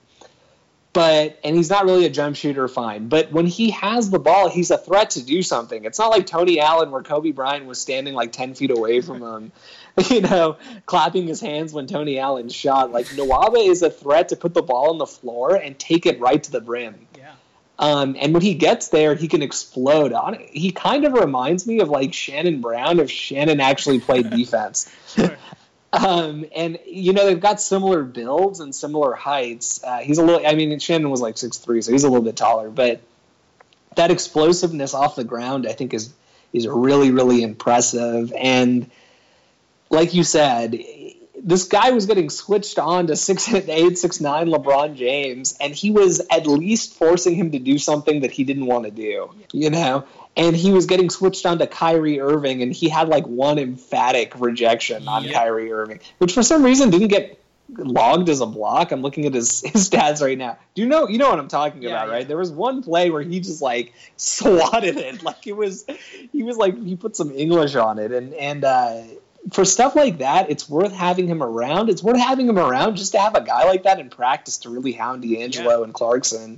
But and he's not really a jump shooter, fine. But when he has the ball, he's a threat to do something. It's not like Tony Allen where Kobe Bryant was standing like ten feet away from him, you know, clapping his hands when Tony Allen shot. Like, Nwaba is a threat to put the ball on the floor and take it right to the brim. Yeah. Um, and when he gets there, he can explode on it. He kind of reminds me of like Shannon Brown if Shannon actually played defense. Sure. Um, and, you know, they've got similar builds and similar heights. Uh, he's a little, I mean, Shannon was like six three, so he's a little bit taller. But that explosiveness off the ground, I think, is is really, really impressive. And like you said, this guy was getting switched on to six eight, six nine LeBron James, and he was at least forcing him to do something that he didn't want to do, you know? And he was getting switched on to Kyrie Irving, and he had like one emphatic rejection on yep. Kyrie Irving, which for some reason didn't get logged as a block. I'm looking at his, his stats right now. Do you know you know what I'm talking yeah, about, yeah. right? There was one play where he just like swatted it. Like it was he was like he put some English on it, and and uh for stuff like that, it's worth having him around. It's worth having him around just to have a guy like that in practice to really hound D'Angelo yeah. and Clarkson.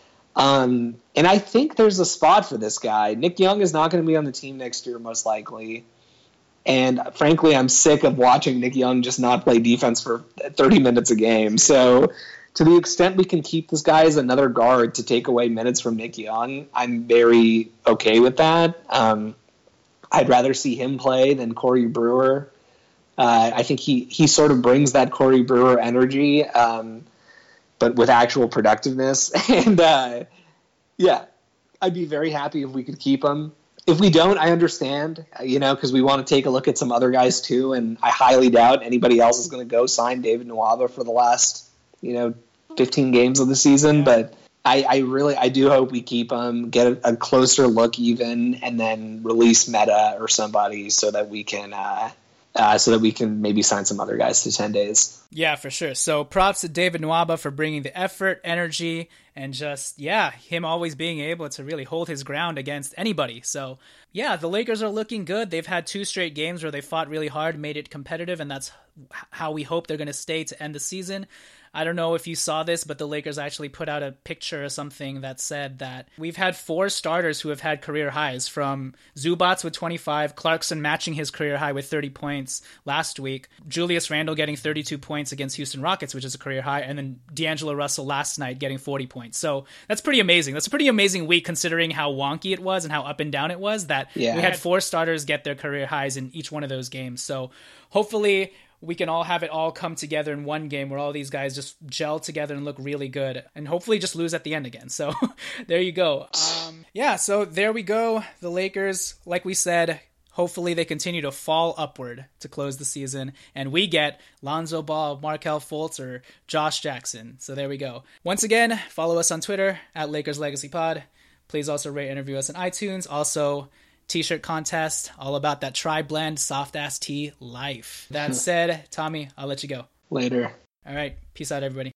Um, and I think there's a spot for this guy. Nick Young is not going to be on the team next year, most likely. And frankly, I'm sick of watching Nick Young just not play defense for thirty minutes a game. So to the extent we can keep this guy as another guard to take away minutes from Nick Young, I'm very okay with that. Um, I'd rather see him play than Corey Brewer. Uh, I think he, he sort of brings that Corey Brewer energy, um, but with actual productiveness. And, uh, yeah, I'd be very happy if we could keep him. If we don't, I understand, you know, because we want to take a look at some other guys too, and I highly doubt anybody else is going to go sign David Nwaba for the last, you know, fifteen games of the season. But I, I really, I do hope we keep him, get a, a closer look even, and then release Meta or somebody so that we can, uh, uh, so that we can maybe sign some other guys to ten days. Yeah, for sure. So props to David Nwaba for bringing the effort, energy, and just, yeah, him always being able to really hold his ground against anybody. So, yeah, the Lakers are looking good. They've had two straight games where they fought really hard, made it competitive, and that's how we hope they're going to stay to end the season. I don't know if you saw this, but the Lakers actually put out a picture or something that said that we've had four starters who have had career highs, from Zubats with twenty-five, Clarkson matching his career high with thirty points last week, Julius Randle getting thirty-two points against Houston Rockets, which is a career high, and then D'Angelo Russell last night getting forty points. So that's pretty amazing. That's a pretty amazing week considering how wonky it was and how up and down it was, that yeah. we had four starters get their career highs in each one of those games. So hopefully we can all have it all come together in one game where all these guys just gel together and look really good, and hopefully just lose at the end again. So there you go. Um, yeah, so there we go. The Lakers, like we said, hopefully they continue to fall upward to close the season, and we get Lonzo Ball, Markelle Fultz, or Josh Jackson. So there we go. Once again, follow us on Twitter at Lakers Legacy Pod. Please also rate and review us on iTunes. Also, T-shirt contest, all about that tri-blend soft-ass tee life. That said, Tommy, I'll let you go. Later. All right. Peace out, everybody.